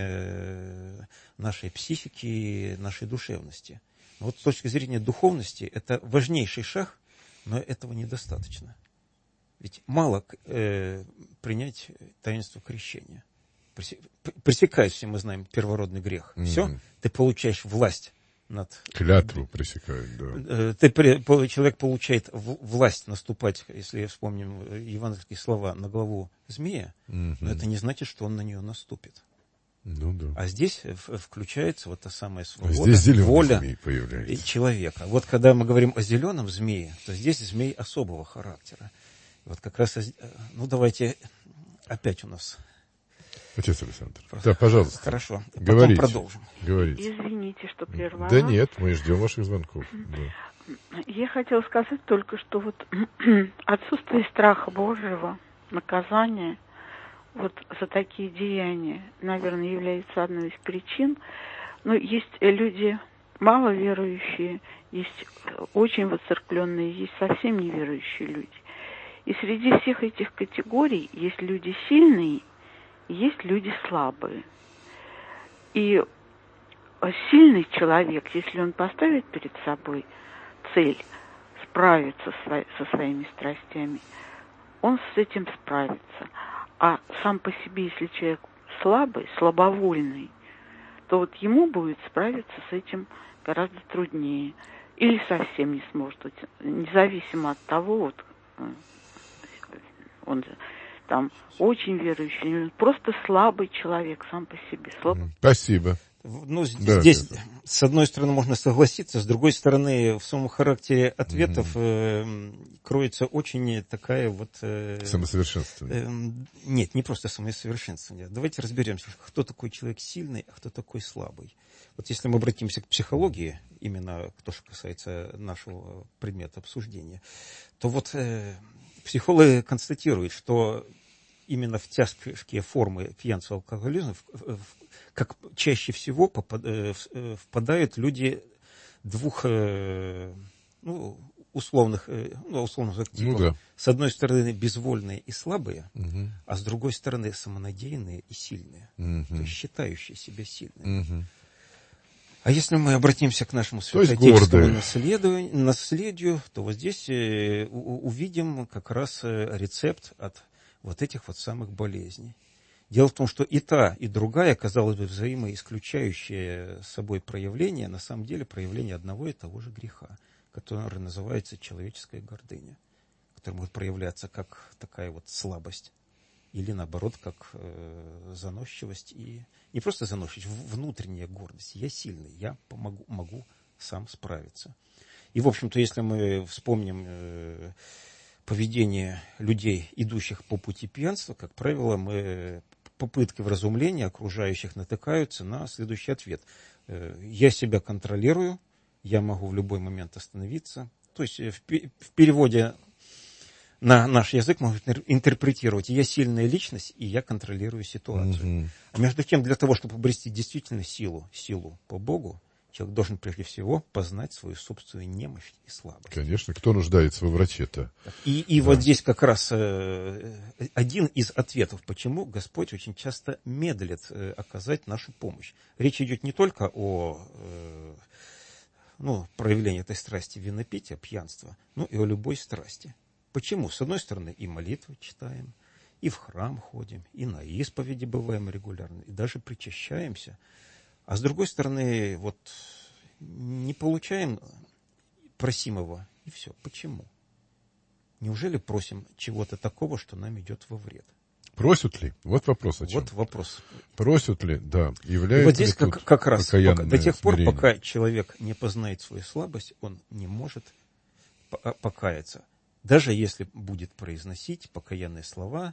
зрения нашей психики, нашей душевности. Но вот с точки зрения духовности это важнейший шаг, но этого недостаточно. Ведь мало принять таинство крещения. Пресекаешь, все мы знаем, первородный грех. Все, ты получаешь власть над... Клятву пресекают, да. Человек получает власть наступать, если вспомним евангельские слова, на главу змея, но это не значит, что он на нее наступит. Ну, да. А здесь включается вот та самая свобода, воля человека. Вот когда мы говорим о зеленом змее, то здесь змей особого характера. Вот как раз, давайте опять у нас... Отец Александр. Да, пожалуйста. Хорошо. Говорите. Потом продолжим. Говорите. Извините, что прервала. Да нет, мы ждем ваших звонков. Да. Я хотела сказать только, что вот отсутствие страха Божьего, наказания вот за такие деяния, наверное, является одной из причин. Но есть люди маловерующие, есть очень воцеркленные, есть совсем неверующие люди. И среди всех этих категорий есть люди сильные, есть люди слабые. И сильный человек, если он поставит перед собой цель справиться со своими страстями, он с этим справится. А сам по себе, если человек слабый, слабовольный, то вот ему будет справиться с этим гораздо труднее. Или совсем не сможет, независимо от того, вот он там очень верующий, просто слабый человек сам по себе. Спасибо. Здесь, с одной стороны, можно согласиться, с другой стороны, в самом характере ответов кроется очень такая вот... самосовершенствование. Нет, не просто самосовершенствование. Давайте разберемся, кто такой человек сильный, а кто такой слабый. Вот если мы обратимся к психологии, именно то, что касается нашего предмета обсуждения, то вот психологи констатируют, что именно в тяжкие формы пьянства и алкоголизма как чаще всего впадают люди двух условных типов. Да. С одной стороны, безвольные и слабые, а с другой стороны, самонадеянные и сильные, то есть считающие себя сильными. А если мы обратимся к нашему святоотеческому наследию, то вот здесь увидим как раз рецепт от вот этих вот самых болезней. Дело в том, что и та, и другая, казалось бы, взаимоисключающие собой проявления, на самом деле проявление одного и того же греха, который называется человеческая гордыня, который может проявляться как такая вот слабость, или наоборот, как заносчивость, и не просто заносчивость, внутренняя гордость. Я сильный, я могу сам справиться. И, в общем-то, если мы вспомним поведение людей, идущих по пути пьянства, как правило, попытки вразумления окружающих натыкаются на следующий ответ. Я себя контролирую, я могу в любой момент остановиться. То есть в переводе на наш язык можно интерпретировать: я сильная личность, и я контролирую ситуацию. А между тем, для того, чтобы обрести действительно силу по Богу, человек должен прежде всего познать свою собственную немощь и слабость. Конечно, кто нуждается во враче-то? И вот здесь как раз один из ответов, почему Господь очень часто медлит оказать нашу помощь. Речь идет не только о проявлении этой страсти винопития, пьянства, но и о любой страсти. Почему? С одной стороны, и молитвы читаем, и в храм ходим, и на исповеди бываем регулярно, и даже причащаемся. А с другой стороны, вот не получаем просимого, и все. Почему? Неужели просим чего-то такого, что нам идет во вред? просят ли? Вот вопрос о чем. Вот вопрос. Просят ли, да, является вот здесь ли как раз, до тех пор, смирение? пока человек не познает свою слабость, он не может покаяться. Даже если будет произносить покаянные слова,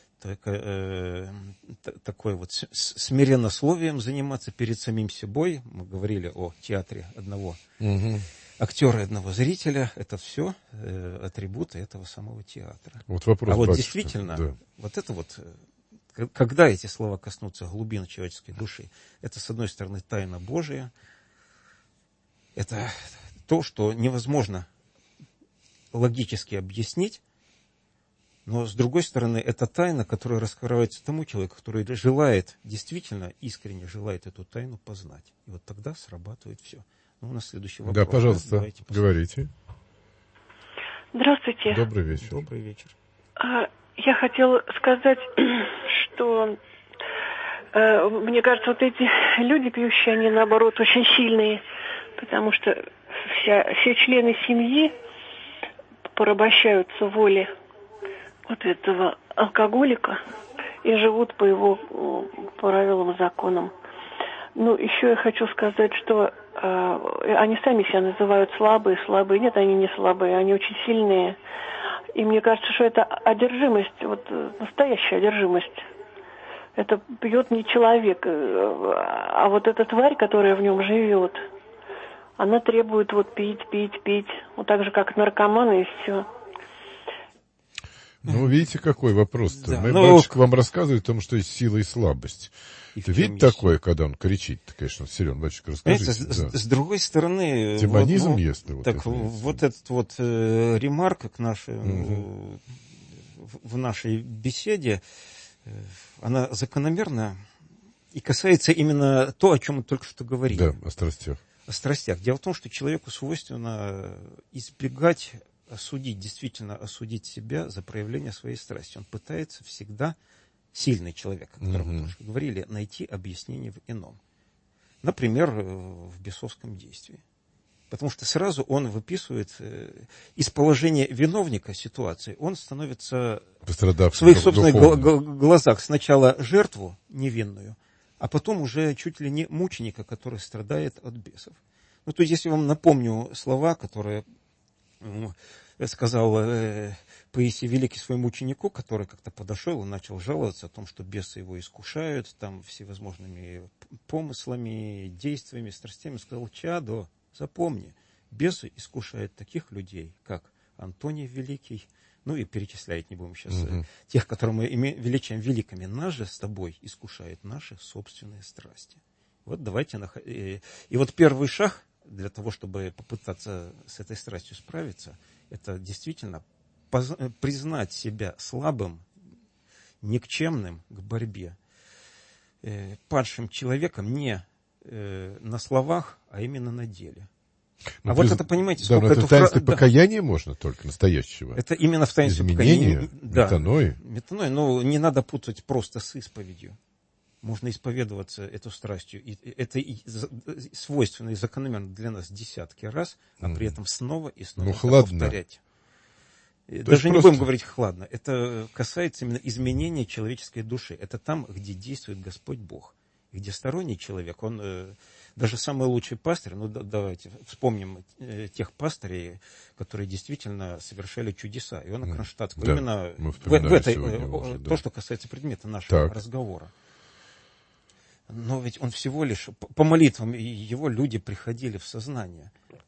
такое вот смиреннословием заниматься перед самим собой. Мы говорили о театре одного актера, одного зрителя. Это все атрибуты этого самого театра. Вот вопрос, а вот батюшка, действительно, да. вот это вот, когда эти слова коснутся глубин человеческой души, это, с одной стороны, тайна Божия, это то, что невозможно логически объяснить, но, с другой стороны, это тайна, которая раскрывается тому человеку, который желает, действительно, искренне желает эту тайну познать. И вот тогда срабатывает все. Ну, у нас следующий вопрос. Да, пожалуйста, говорите. Здравствуйте. Добрый вечер. Добрый вечер. Я хотела сказать, что мне кажется, вот эти люди пьющие, они, наоборот, очень сильные, потому что все члены семьи порабощаются воле вот этого алкоголика и живут по его правилам и законам. Ну, еще я хочу сказать, что они сами себя называют слабые. Нет, они не слабые, они очень сильные. И мне кажется, что это одержимость, вот настоящая одержимость. Это пьет не человек, а вот эта тварь, которая в нем живет, она требует вот пить. Вот так же, как наркоманы, и все. Ну, видите, какой вопрос-то. Да, батюшка вам рассказывает о том, что есть сила и слабость. И видите такое, когда он кричит? Конечно, Силен, батюшка, расскажите. С другой стороны... Демонизм есть. Вот этот вот ремарка к нашей, в нашей беседе, она закономерна и касается именно то, о чем мы только что говорили. Да, о страстях. О страстях. Дело в том, что человеку свойственно избегать действительно осудить себя за проявление своей страсти. Он пытается всегда, сильный человек, о котором мы тоже говорили, найти объяснение в ином. Например, в бесовском действии. Потому что сразу он выписывает из положения виновника ситуации, он становится в своих собственных глазах сначала жертву невинную, а потом уже чуть ли не мученика, который страдает от бесов. Ну, то есть, если я вам напомню слова, которые сказал Паисий Великий своему ученику, который как-то подошел и начал жаловаться о том, что бесы его искушают, там всевозможными помыслами, действиями, страстями, сказал: чадо, запомни, бесы искушают таких людей, как Антоний Великий, ну и перечислять не будем сейчас, тех, которых мы величаем великими. Нас же с тобой искушают наши собственные страсти. Вот давайте, и вот первый шаг для того, чтобы попытаться с этой страстью справиться, это действительно признать себя слабым, никчемным к борьбе, падшим человеком не на словах, а именно на деле. Ну, вот это, понимаете, сколько это в таинстве покаяния можно только, настоящего. Это именно в таинстве покаяния. Метаной, но не надо путать просто с исповедью. Можно исповедоваться эту страстью. И это свойственно и закономерно для нас десятки раз, а при этом снова и снова повторять. Даже не будем говорить хладно. Это касается именно изменения человеческой души. Это там, где действует Господь Бог. Где сторонний человек, он даже самый лучший пастырь, ну давайте вспомним тех пастырей, которые действительно совершали чудеса. Иоанна Кронштадтского. Именно в этой, то, что касается предмета нашего разговора. Но ведь он всего лишь, по молитвам его люди приходили в сознание.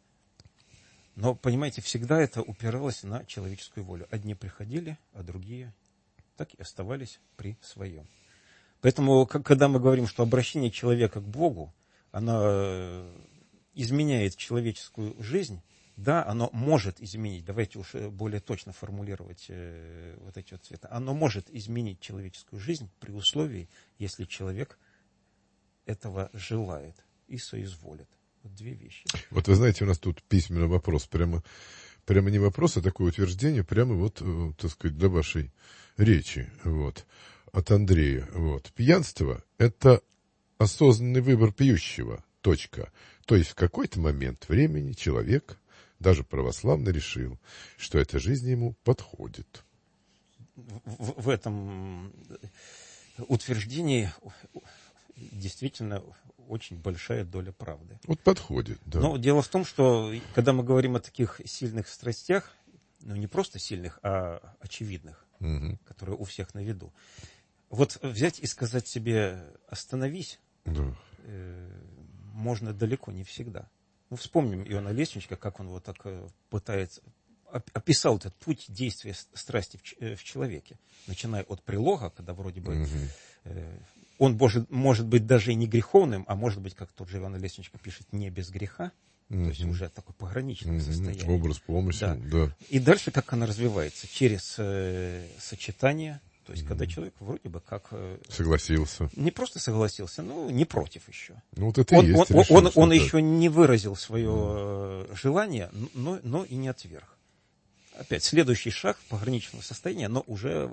Но, понимаете, всегда это упиралось на человеческую волю. Одни приходили, а другие так и оставались при своем. Поэтому, когда мы говорим, что обращение человека к Богу, оно изменяет человеческую жизнь, да, оно может изменить, давайте уж более точно формулировать вот эти вот цвета, оно может изменить человеческую жизнь при условии, если человек этого желает и соизволит. Вот две вещи. Вот вы знаете, у нас тут письменный вопрос, прямо не вопрос, а такое утверждение, прямо вот, так сказать, для вашей речи, вот, от Андрея, вот. Пьянство – это осознанный выбор пьющего, точка. То есть в какой-то момент времени человек, даже православный, решил, что эта жизнь ему подходит. в этом утверждении действительно очень большая доля правды. Вот подходит, да. Но дело в том, что когда мы говорим о таких сильных страстях, ну не просто сильных, а очевидных, которые у всех на виду, вот взять и сказать себе «остановись» можно далеко не всегда. Ну, вспомним Иоанна Лесничка, как он вот так пытается, описал этот путь действия страсти в человеке, начиная от прилога, когда вроде бы он может быть даже и не греховным, а может быть, как тот же Иоанн Лесничка пишет, не без греха, то есть уже такое пограничное состояние. Образ, помысел, да. И дальше как она развивается? Через сочетание, то есть когда человек вроде бы как... Согласился. Не просто согласился, но не против еще. Ну, вот это и есть решение, он еще не выразил свое желание, но и не отверг. Опять, следующий шаг пограничного состояния, но уже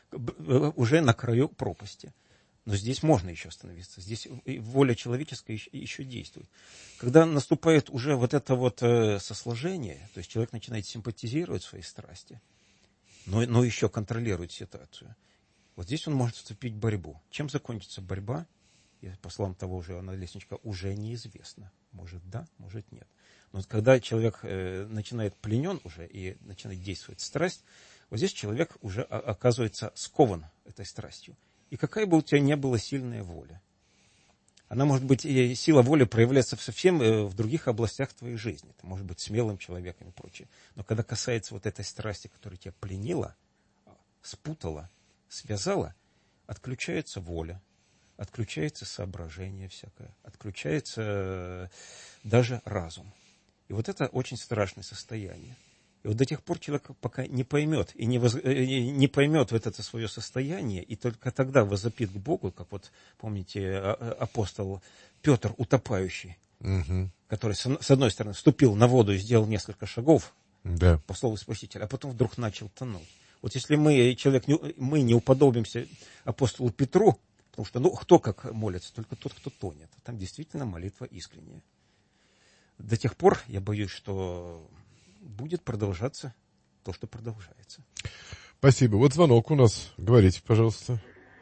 на краю пропасти. Но здесь можно еще остановиться. Здесь воля человеческая еще действует. Когда наступает уже вот это вот сосложение, то есть человек начинает симпатизировать своей страсти, но еще контролирует ситуацию. Вот здесь он может вступить в борьбу. Чем закончится борьба? И по словам того же Иоанна Лесничка, уже неизвестно. Может да, может нет. Но когда человек начинает пленен уже и начинает действовать страсть, вот здесь человек уже оказывается скован этой страстью. И какая бы у тебя ни была сильная воля, она может быть, сила воли проявляется совсем в других областях твоей жизни. Ты можешь быть смелым человеком и прочее. Но когда касается вот этой страсти, которая тебя пленила, спутала, связала, отключается воля, отключается соображение всякое, отключается даже разум. И вот это очень страшное состояние. И вот до тех пор человек пока не поймет, и не поймет вот это свое состояние, и только тогда возопит к Богу, как вот, помните, апостол Петр, утопающий, который, с одной стороны, вступил на воду и сделал несколько шагов по слову Спасителя, а потом вдруг начал тонуть. Вот если мы не уподобимся апостолу Петру, потому что, кто как молится, только тот, кто тонет. Там действительно молитва искренняя. До тех пор, я боюсь, что будет продолжаться то, что продолжается. Спасибо. Вот звонок у нас. Говорите, пожалуйста.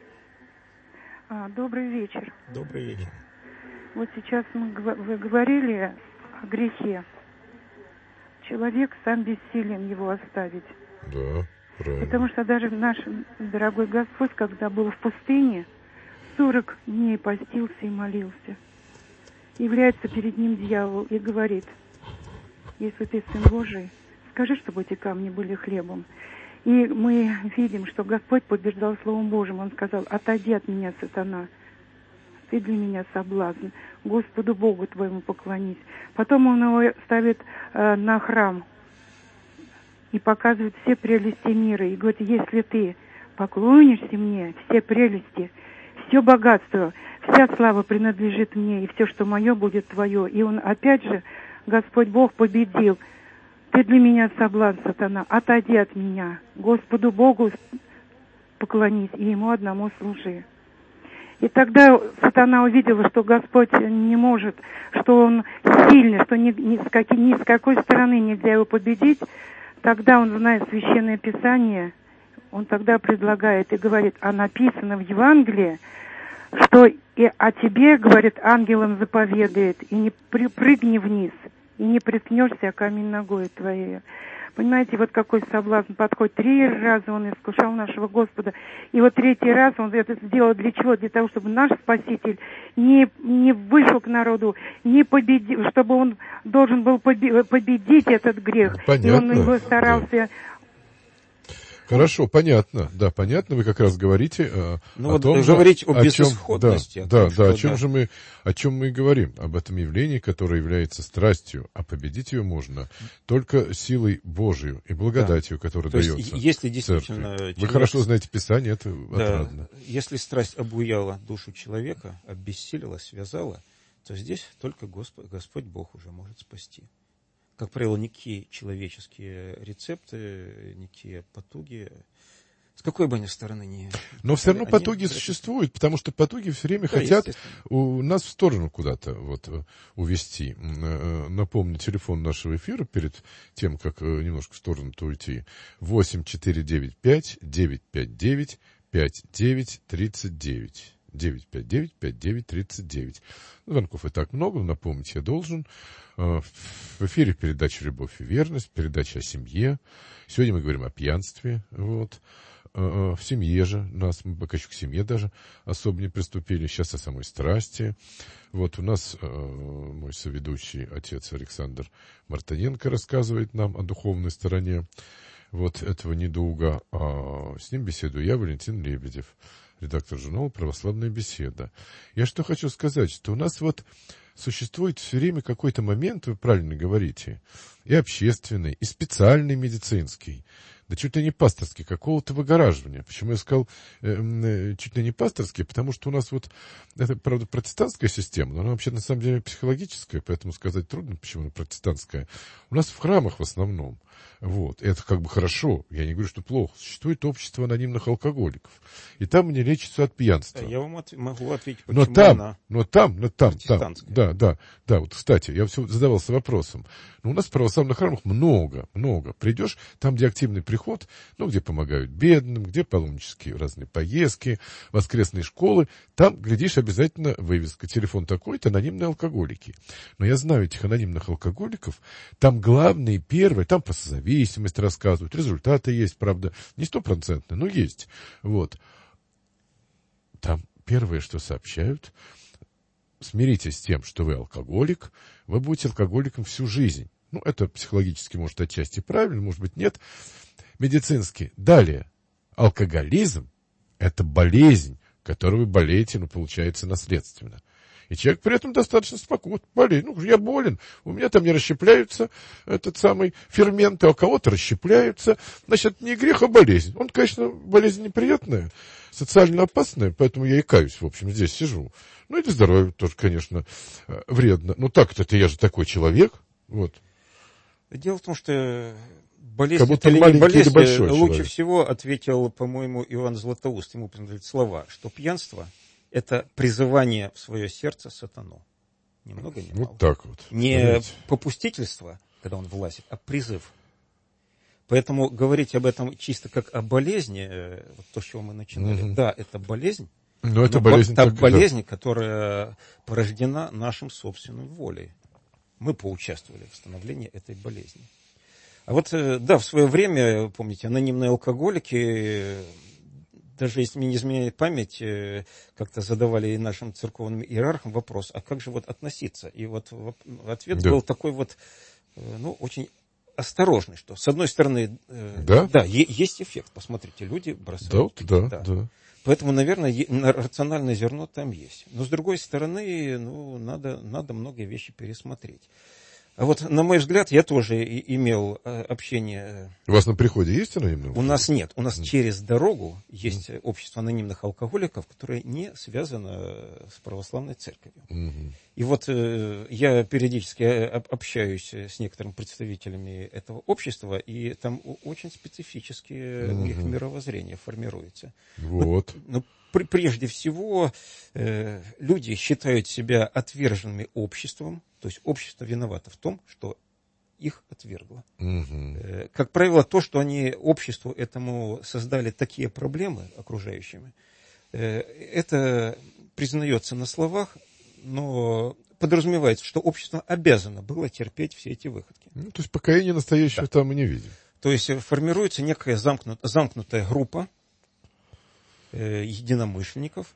Добрый вечер. Добрый вечер. Вот сейчас вы говорили о грехе. Человек сам бессилен его оставить. Да, правильно. Потому что даже наш дорогой Господь, когда был в пустыне, 40 дней постился и молился. Является перед ним дьявол и говорит: если ты Сын Божий, скажи, чтобы эти камни были хлебом. И мы видим, что Господь побеждал Словом Божьим. Он сказал: отойди от меня, сатана, ты для меня соблазн, Господу Богу твоему поклонись. Потом он его ставит на храм и показывает все прелести мира. И говорит: если ты поклонишься мне, все прелести, все богатство, вся слава принадлежит мне, и все, что мое, будет твое. И он опять же, Господь Бог победил. Ты для меня соблазн, сатана, отойди от меня. Господу Богу поклонись, и Ему одному служи. И тогда сатана увидела, что Господь не может, что Он сильный, что ни с какой стороны нельзя Его победить. Тогда он, зная Священное Писание, он тогда предлагает и говорит: а написано в Евангелии, что и о тебе, говорит, ангелам заповедует, и не прыгни вниз, и не приткнешься о камень ногой твоей. Понимаете, вот какой соблазн подходит. 3 раза он искушал нашего Господа. И вот 3-й раз он это сделал для чего? Для того, чтобы наш Спаситель не вышел к народу, не победил, чтобы он должен был победить этот грех. Понятно. И он его старался... Да. Хорошо, понятно. Да, понятно. Вы как раз говорите о том же... Говорить о безысходности. О чем мы и говорим. Об этом явлении, которое является страстью. А победить ее можно только силой Божию и благодатью, которая дается. Есть, если действительно... Вы хорошо знаете Писание, это отрадно. Если страсть обуяла душу человека, обессилила, связала, то здесь только Господь Бог уже может спасти. Как правило, никакие человеческие рецепты, никакие потуги С какой бы они стороны ни... Но все равно потуги существуют, потому что потуги все время хотят нас в сторону куда-то увести. Напомню, телефон нашего эфира перед тем, как немножко в сторону-то уйти. 8495-959-5939. 959-5939. Звонков и так много, напомнить я должен. В эфире передача «Любовь и верность», передача о семье. Сегодня мы говорим о пьянстве. В семье же нас, мы пока еще к семье даже особо не приступили. Сейчас о самой страсти. У нас мой соведущий отец Александр Мартыненко рассказывает нам о духовной стороне этого недуга. А с ним беседую я, Валентин Лебедев, редактор журнала «Православная беседа». Я что хочу сказать, что у нас существует все время какой-то момент, вы правильно говорите, и общественный, и специальный медицинский, да чуть ли не пасторский, какого-то выгораживания. Почему я сказал чуть ли не пасторский? Потому что у нас это, правда, протестантская система, но она вообще на самом деле психологическая, поэтому сказать трудно, почему она протестантская. У нас в храмах в основном. Это как бы хорошо, я не говорю, что плохо. Существует общество анонимных алкоголиков. И там они лечатся от пьянства. Я вам могу ответить, почему но там. Да. Кстати, я все задавался вопросом. У нас в православных храмах много. Придешь, там, где активный приход, где помогают бедным, где паломнические разные поездки, воскресные школы, там, глядишь, обязательно вывеска, телефон такой-то, анонимные алкоголики. Но я знаю этих анонимных алкоголиков, там главные, первые, там про зависимость рассказывают, результаты есть, правда, не 100%, но есть. Там первое, что сообщают: смиритесь с тем, что вы алкоголик, вы будете алкоголиком всю жизнь. Это психологически, может, отчасти правильно, может быть, нет. Медицински. Далее. Алкоголизм – это болезнь, которую вы болеете, получается, наследственно. И человек при этом достаточно спокойно болеет. Я болен, у меня там не расщепляются ферменты, а у кого-то расщепляются. Значит, не грех, а болезнь. Он, конечно, болезнь неприятная, социально опасная, поэтому я и каюсь, здесь сижу. И для здоровья тоже, конечно, вредно. Так-то я же такой человек. Дело в том, что болезнь или не болезнь, лучше всего ответил, по-моему, Иоанн Златоуст. Ему принадлежат слова, что пьянство – это призывание в свое сердце сатану. Ни много, ни мало. Не попустительство, когда он влазит, а призыв. Поэтому говорить об этом чисто как о болезни, то, с чего мы начинали, да, это болезнь. Но это болезнь, которая порождена нашим собственной волей. Мы поучаствовали в становлении этой болезни. А в свое время, помните, анонимные алкоголики, даже если мне не изменяет память, как-то задавали и нашим церковным иерархам вопрос, а как же относиться? И ответ был такой очень осторожный, что с одной стороны, есть эффект, посмотрите, люди бросают. Да. Поэтому, наверное, рациональное зерно там есть. Но, с другой стороны, надо многие вещи пересмотреть. А на мой взгляд, я тоже имел общение... У вас на приходе есть анонимные? У нас нет. У нас через дорогу есть общество анонимных алкоголиков, которое не связано с православной церковью. И я периодически общаюсь с некоторыми представителями этого общества, и там очень специфические у них мировоззрения формируются. Прежде всего, люди считают себя отверженными обществом, то есть общество виновато в том, что их отвергло. Как правило, то, что они обществу этому создали такие проблемы окружающими, это признается на словах, но подразумевается, что общество обязано было терпеть все эти выходки. То есть покаяния настоящего там мы не видим. То есть формируется некая замкнутая группа единомышленников.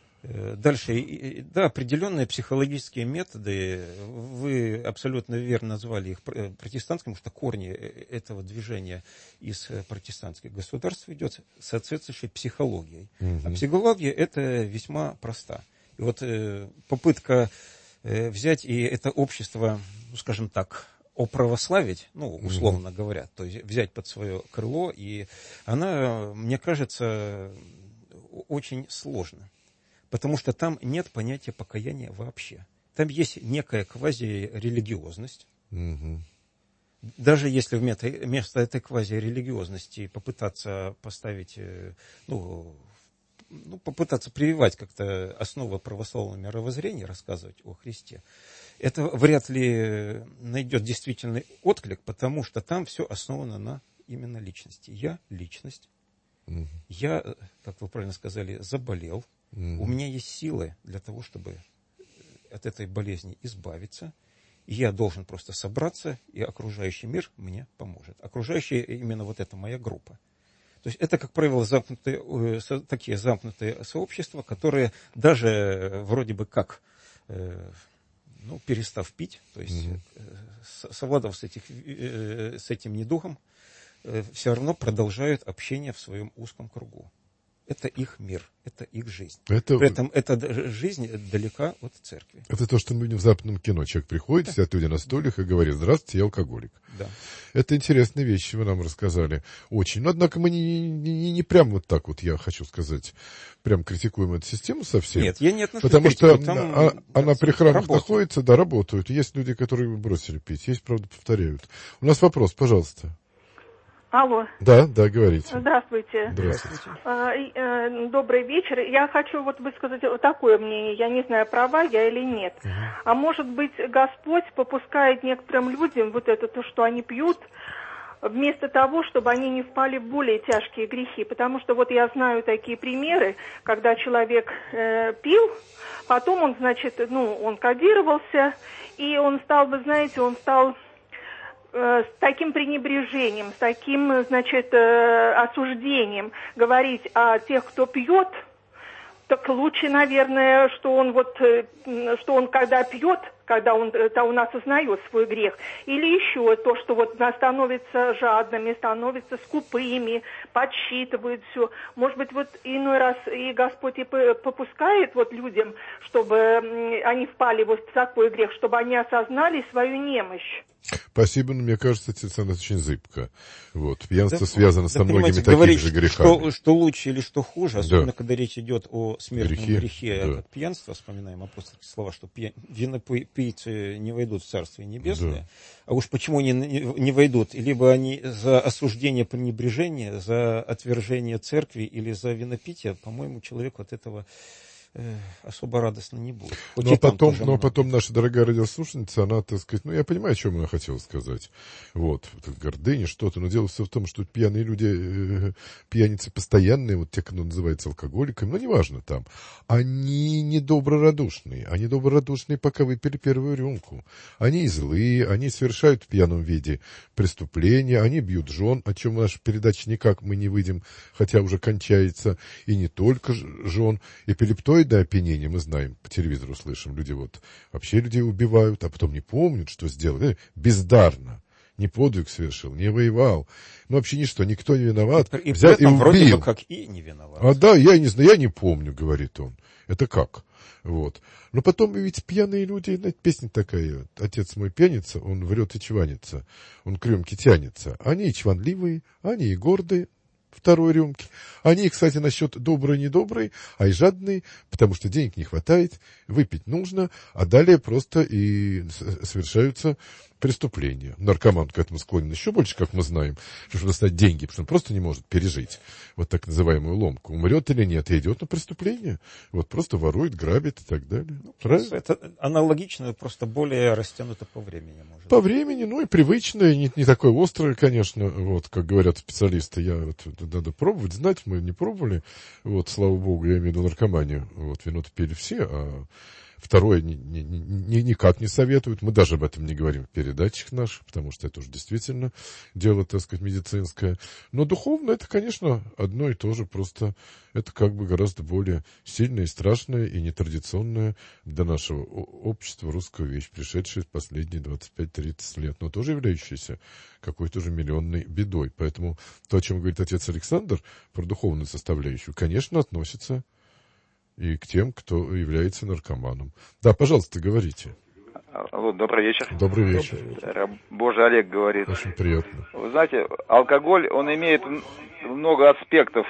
Дальше, определенные психологические методы, вы абсолютно верно назвали их протестантским, потому что корни этого движения из протестантских государств идет соответствующей психологией. А психология это весьма проста. И попытка взять и это общество, скажем так, оправославить, условно говоря, то есть взять под свое крыло, и она, мне кажется, очень сложна. Потому что там нет понятия покаяния вообще. Там есть некая квазирелигиозность. даже если вместо этой квазирелигиозности попытаться поставить, попытаться прививать как-то основы православного мировоззрения, рассказывать о Христе, это вряд ли найдет действительный отклик, потому что там все основано на именно личности. Я личность. Я, как вы правильно сказали, заболел. У меня есть силы для того, чтобы от этой болезни избавиться. И я должен просто собраться, и окружающий мир мне поможет. Окружающий именно вот это моя группа. То есть это, как правило, такие замкнутые сообщества, которые даже вроде бы как, перестав пить, то есть совладав с этим недугом, все равно продолжают общение в своем узком кругу. Это их мир, это их жизнь. При этом эта жизнь далека от церкви. Это то, что мы видим в западном кино. Человек приходит, сидят люди на стульях и говорит: здравствуйте, я алкоголик. Да. Это интересные вещи вы нам рассказали. Очень. Но, однако, мы не прям вот так вот, я хочу сказать, прям критикуем эту систему совсем. Нет, я не отношусь потому к критике. что она при храмах находится, да, работают. Есть люди, которые бросили пить, есть, правда, повторяют. У нас вопрос, пожалуйста. Алло. Да, говорите. Здравствуйте. Здравствуйте. Добрый вечер. Я хочу высказать такое мнение. Я не знаю, права я или нет. А может быть, Господь попускает некоторым людям вот это, то, что они пьют, вместо того, чтобы они не впали в более тяжкие грехи. Потому что вот я знаю такие примеры, когда человек пил, потом он, он кодировался, и он стал, вы знаете, с таким пренебрежением, с таким, осуждением говорить о тех, кто пьет, так лучше, наверное, что он когда пьет, когда он осознает свой грех, или еще то, что становятся жадными, становятся скупыми, подсчитывают все. Может быть, иной раз и Господь и попускает людям, чтобы они впали в такой грех, чтобы они осознали свою немощь. Спасибо, но мне кажется, это очень зыбко. Пьянство связано со многими такими же грехами. Что лучше или что хуже, особенно когда речь идет о смертном грехе, как пьянство, вспоминаем апостольские слова, что винопийцы не войдут в Царствие Небесное. Да. А уж почему они не войдут? Либо они за осуждение пренебрежения, за отвержение церкви или за винопитие, по-моему, человек от этого особо радостно не будет. Но потом наша дорогая радиослушательница, она, так сказать, я понимаю, о чем она хотела сказать. Гордыня, что-то. Но дело все в том, что пьяные люди, пьяницы постоянные, те, кто называется алкоголиками, неважно там, они недоброрадушные. Они доброрадушные, пока выпили первую рюмку. Они злые, они совершают в пьяном виде преступления, они бьют жен, о чем в нашей передаче никак мы не выйдем, хотя уже кончается. И не только жен, эпилептоид, до опьянения, мы знаем, по телевизору слышим, люди вообще людей убивают, а потом не помнят, что сделали. Бездарно. Не подвиг совершил, не воевал. Вообще ничто, никто не виноват. И взять и убил. Вроде бы как и не виноват. Я не знаю, я не помню, говорит он. Это как? Но потом ведь пьяные люди, песня такая, отец мой пьяница, он врет и чванится, он к рюмке тянется. Они и чванливые, они и гордые. Второй рюмки. Они, кстати, насчет добрые-недобрые, а и жадные, потому что денег не хватает, выпить нужно, а далее просто и совершаются преступления. Наркоман к этому склонен еще больше, как мы знаем, чтобы достать деньги, потому что он просто не может пережить так называемую ломку. Умрет или нет, и идет на преступление. Просто ворует, грабит и так далее. Это аналогично, просто более растянуто по времени. По времени, и привычное, не такое острое, конечно, как говорят специалисты. Надо пробовать, знать, мы не пробовали. Слава богу, я имею в виду наркоманию. Вино-то пили все, а второе никак не советуют. Мы даже об этом не говорим в передачах наших, потому что это уже действительно дело, так сказать, медицинское. Но духовно это, конечно, одно и то же. Просто это гораздо более сильная и страшная и нетрадиционная для нашего общества русская вещь, пришедшая в последние 25-30 лет, но тоже являющаяся какой-то уже миллионной бедой. Поэтому то, о чем говорит отец Александр, про духовную составляющую, конечно, относится и к тем, кто является наркоманом. Да, пожалуйста, говорите. Алло, добрый вечер. Добрый вечер. Божий Олег говорит. Очень приятно. Вы знаете, алкоголь, он имеет много аспектов.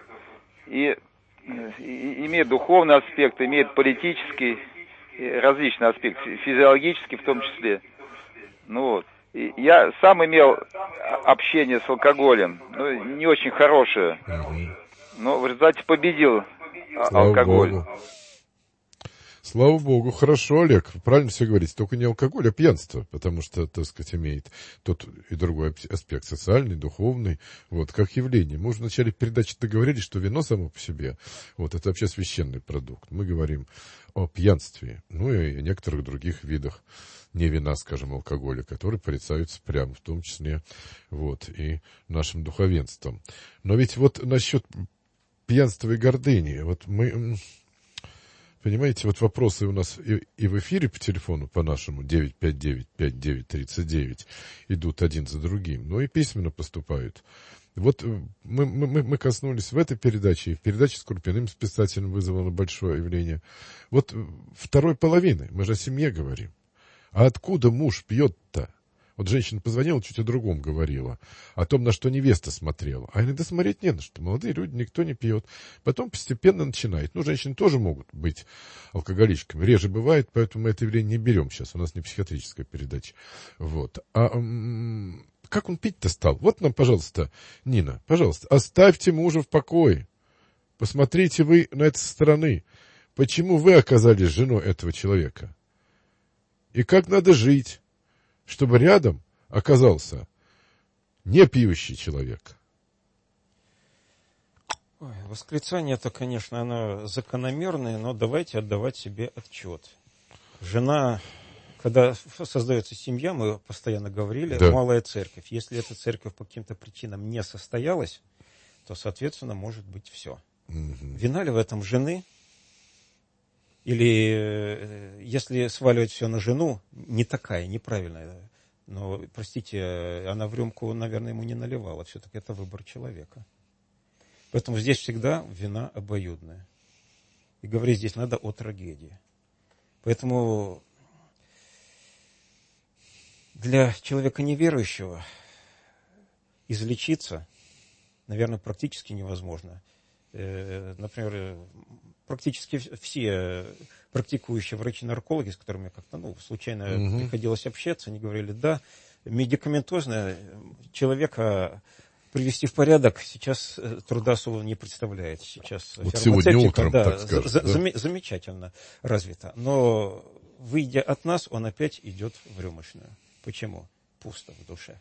И имеет духовный аспект, имеет политический, различный аспект, физиологический в том числе. Я сам имел общение с алкоголем, ну, не очень хорошее, но в результате победил алкоголь. Богу. Слава Богу, хорошо, Олег, правильно все говорите, только не алкоголь, а пьянство, потому что, так сказать, имеет тот и другой аспект, социальный, духовный, вот, как явление. Мы уже в начале передачи договорились, что вино само по себе, вот, это вообще священный продукт. Мы говорим о пьянстве, ну и о некоторых других видах не вина, скажем, алкоголя, которые порицаются прямо, в том числе, вот, и нашим духовенством. Но ведь вот насчет пьянства и гордыни, вот мы... Понимаете, вот вопросы у нас и в эфире по телефону, по нашему 959-5939 идут один за другим, но и письменно поступают. Вот мы коснулись в этой передаче, и в передаче с Курпиным, с писателем, вызвало большое явление. Вот второй половины, мы же о семье говорим. А откуда муж пьет-то? Вот женщина позвонила, чуть о другом говорила, о том, на что невеста смотрела. А иногда смотреть не на что. Молодые люди, никто не пьет. Потом постепенно начинает. Ну, женщины тоже могут быть алкоголичками. Реже бывает, поэтому мы это явление не берем сейчас. У нас не психиатрическая передача. Вот. А как он пить-то стал? Вот нам, пожалуйста, Нина, пожалуйста, оставьте мужа в покое. Посмотрите вы на это со стороны. Почему вы оказались женой этого человека? И как надо жить, чтобы рядом оказался не пьющий человек? Ой, восклицание это, конечно, оно закономерное, но давайте отдавать себе отчет. Жена, когда создается семья, мы постоянно говорили, да, малая церковь. Если эта церковь по каким-то причинам не состоялась, то, соответственно, может быть все. Вина ли в этом жены? Или если сваливать все на жену, не такая, неправильная, но, простите, она в рюмку, наверное, ему не наливала, все-таки это выбор человека. Поэтому здесь всегда вина обоюдная. И говорить здесь надо о трагедии. Поэтому для человека неверующего излечиться, наверное, практически невозможно. Например, практически все практикующие врачи-наркологи, с которыми я как-то случайно приходилось общаться, они говорили, да, медикаментозно человека привести в порядок сейчас труда особо не представляет. Сейчас вот сегодня утром, да, так скажем, замечательно развита. Но, выйдя от нас, он опять идет в рюмочную. Почему? Пусто в душе.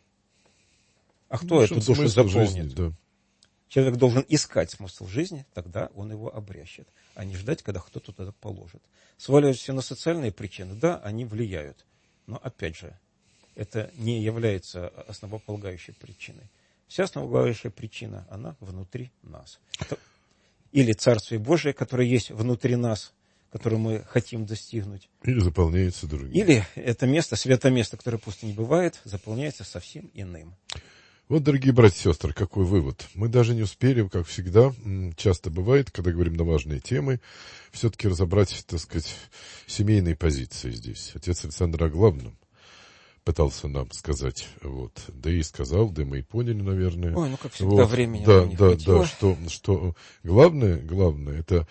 А кто эту душу заполнит? Жизни, да. Человек должен искать смысл жизни, тогда он его обрящет, а не ждать, когда кто-то туда положит. Сваливать все на социальные причины, да, они влияют. Но, опять же, это не является основополагающей причиной. Вся основополагающая причина, она внутри нас. Или Царствие Божие, которое есть внутри нас, которое мы хотим достигнуть. Или заполняется другим. Или это место, святое место, которое пусто не бывает, заполняется совсем иным. Вот, дорогие братья и сестры, какой вывод. Мы даже не успели, как всегда, часто бывает, когда говорим на важные темы, все-таки разобрать, так сказать, семейные позиции здесь. Отец Александр о главном пытался нам сказать, вот, да и сказал, да мы и поняли, наверное. Ой, ну как всегда, вот, времени не хватило. Да, что главное, это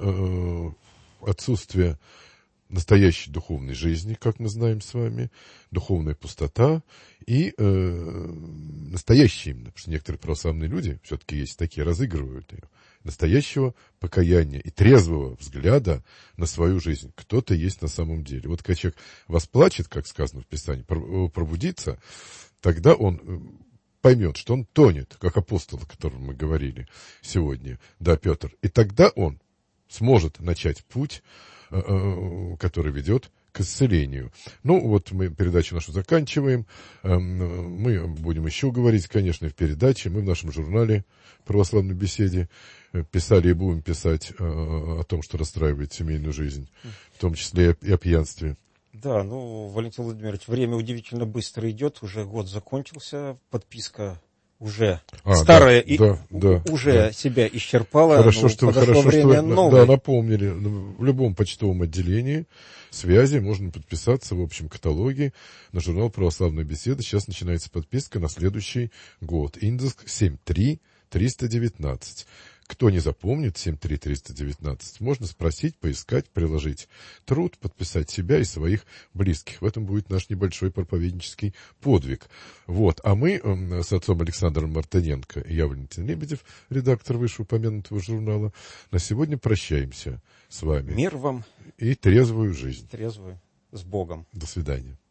отсутствие настоящей духовной жизни, как мы знаем с вами, духовная пустота и настоящие именно, потому что некоторые православные люди, все-таки есть такие, разыгрывают ее, настоящего покаяния и трезвого взгляда на свою жизнь. Кто-то есть на самом деле. Вот когда человек восплачет, как сказано в Писании, пробудится, тогда он поймет, что он тонет, как апостол, о котором мы говорили сегодня, да, Петр, и тогда он сможет начать путь, который ведет к исцелению. Ну, вот мы передачу нашу заканчиваем. Мы будем еще говорить, конечно, в передаче. Мы в нашем журнале «Православной беседе» писали и будем писать о том, что расстраивает семейную жизнь, в том числе и о пьянстве. Да, ну, Валентин Владимирович, время удивительно быстро идет. Уже год закончился, подписка уже старая уже себя исчерпала. Хорошо, что вы напомнили. В любом почтовом отделении связи можно подписаться в общем каталоге на журнал «Православная беседа». Сейчас начинается подписка на следующий год. Индекс 73319. Кто не запомнит 73319, можно спросить, поискать, приложить труд, подписать себя и своих близких. В этом будет наш небольшой проповеднический подвиг. Вот. А мы с отцом Александром Мартыненко и я, Валентин Лебедев, редактор вышеупомянутого журнала, на сегодня прощаемся с вами. Мир вам. И трезвую жизнь. Трезвую. С Богом. До свидания.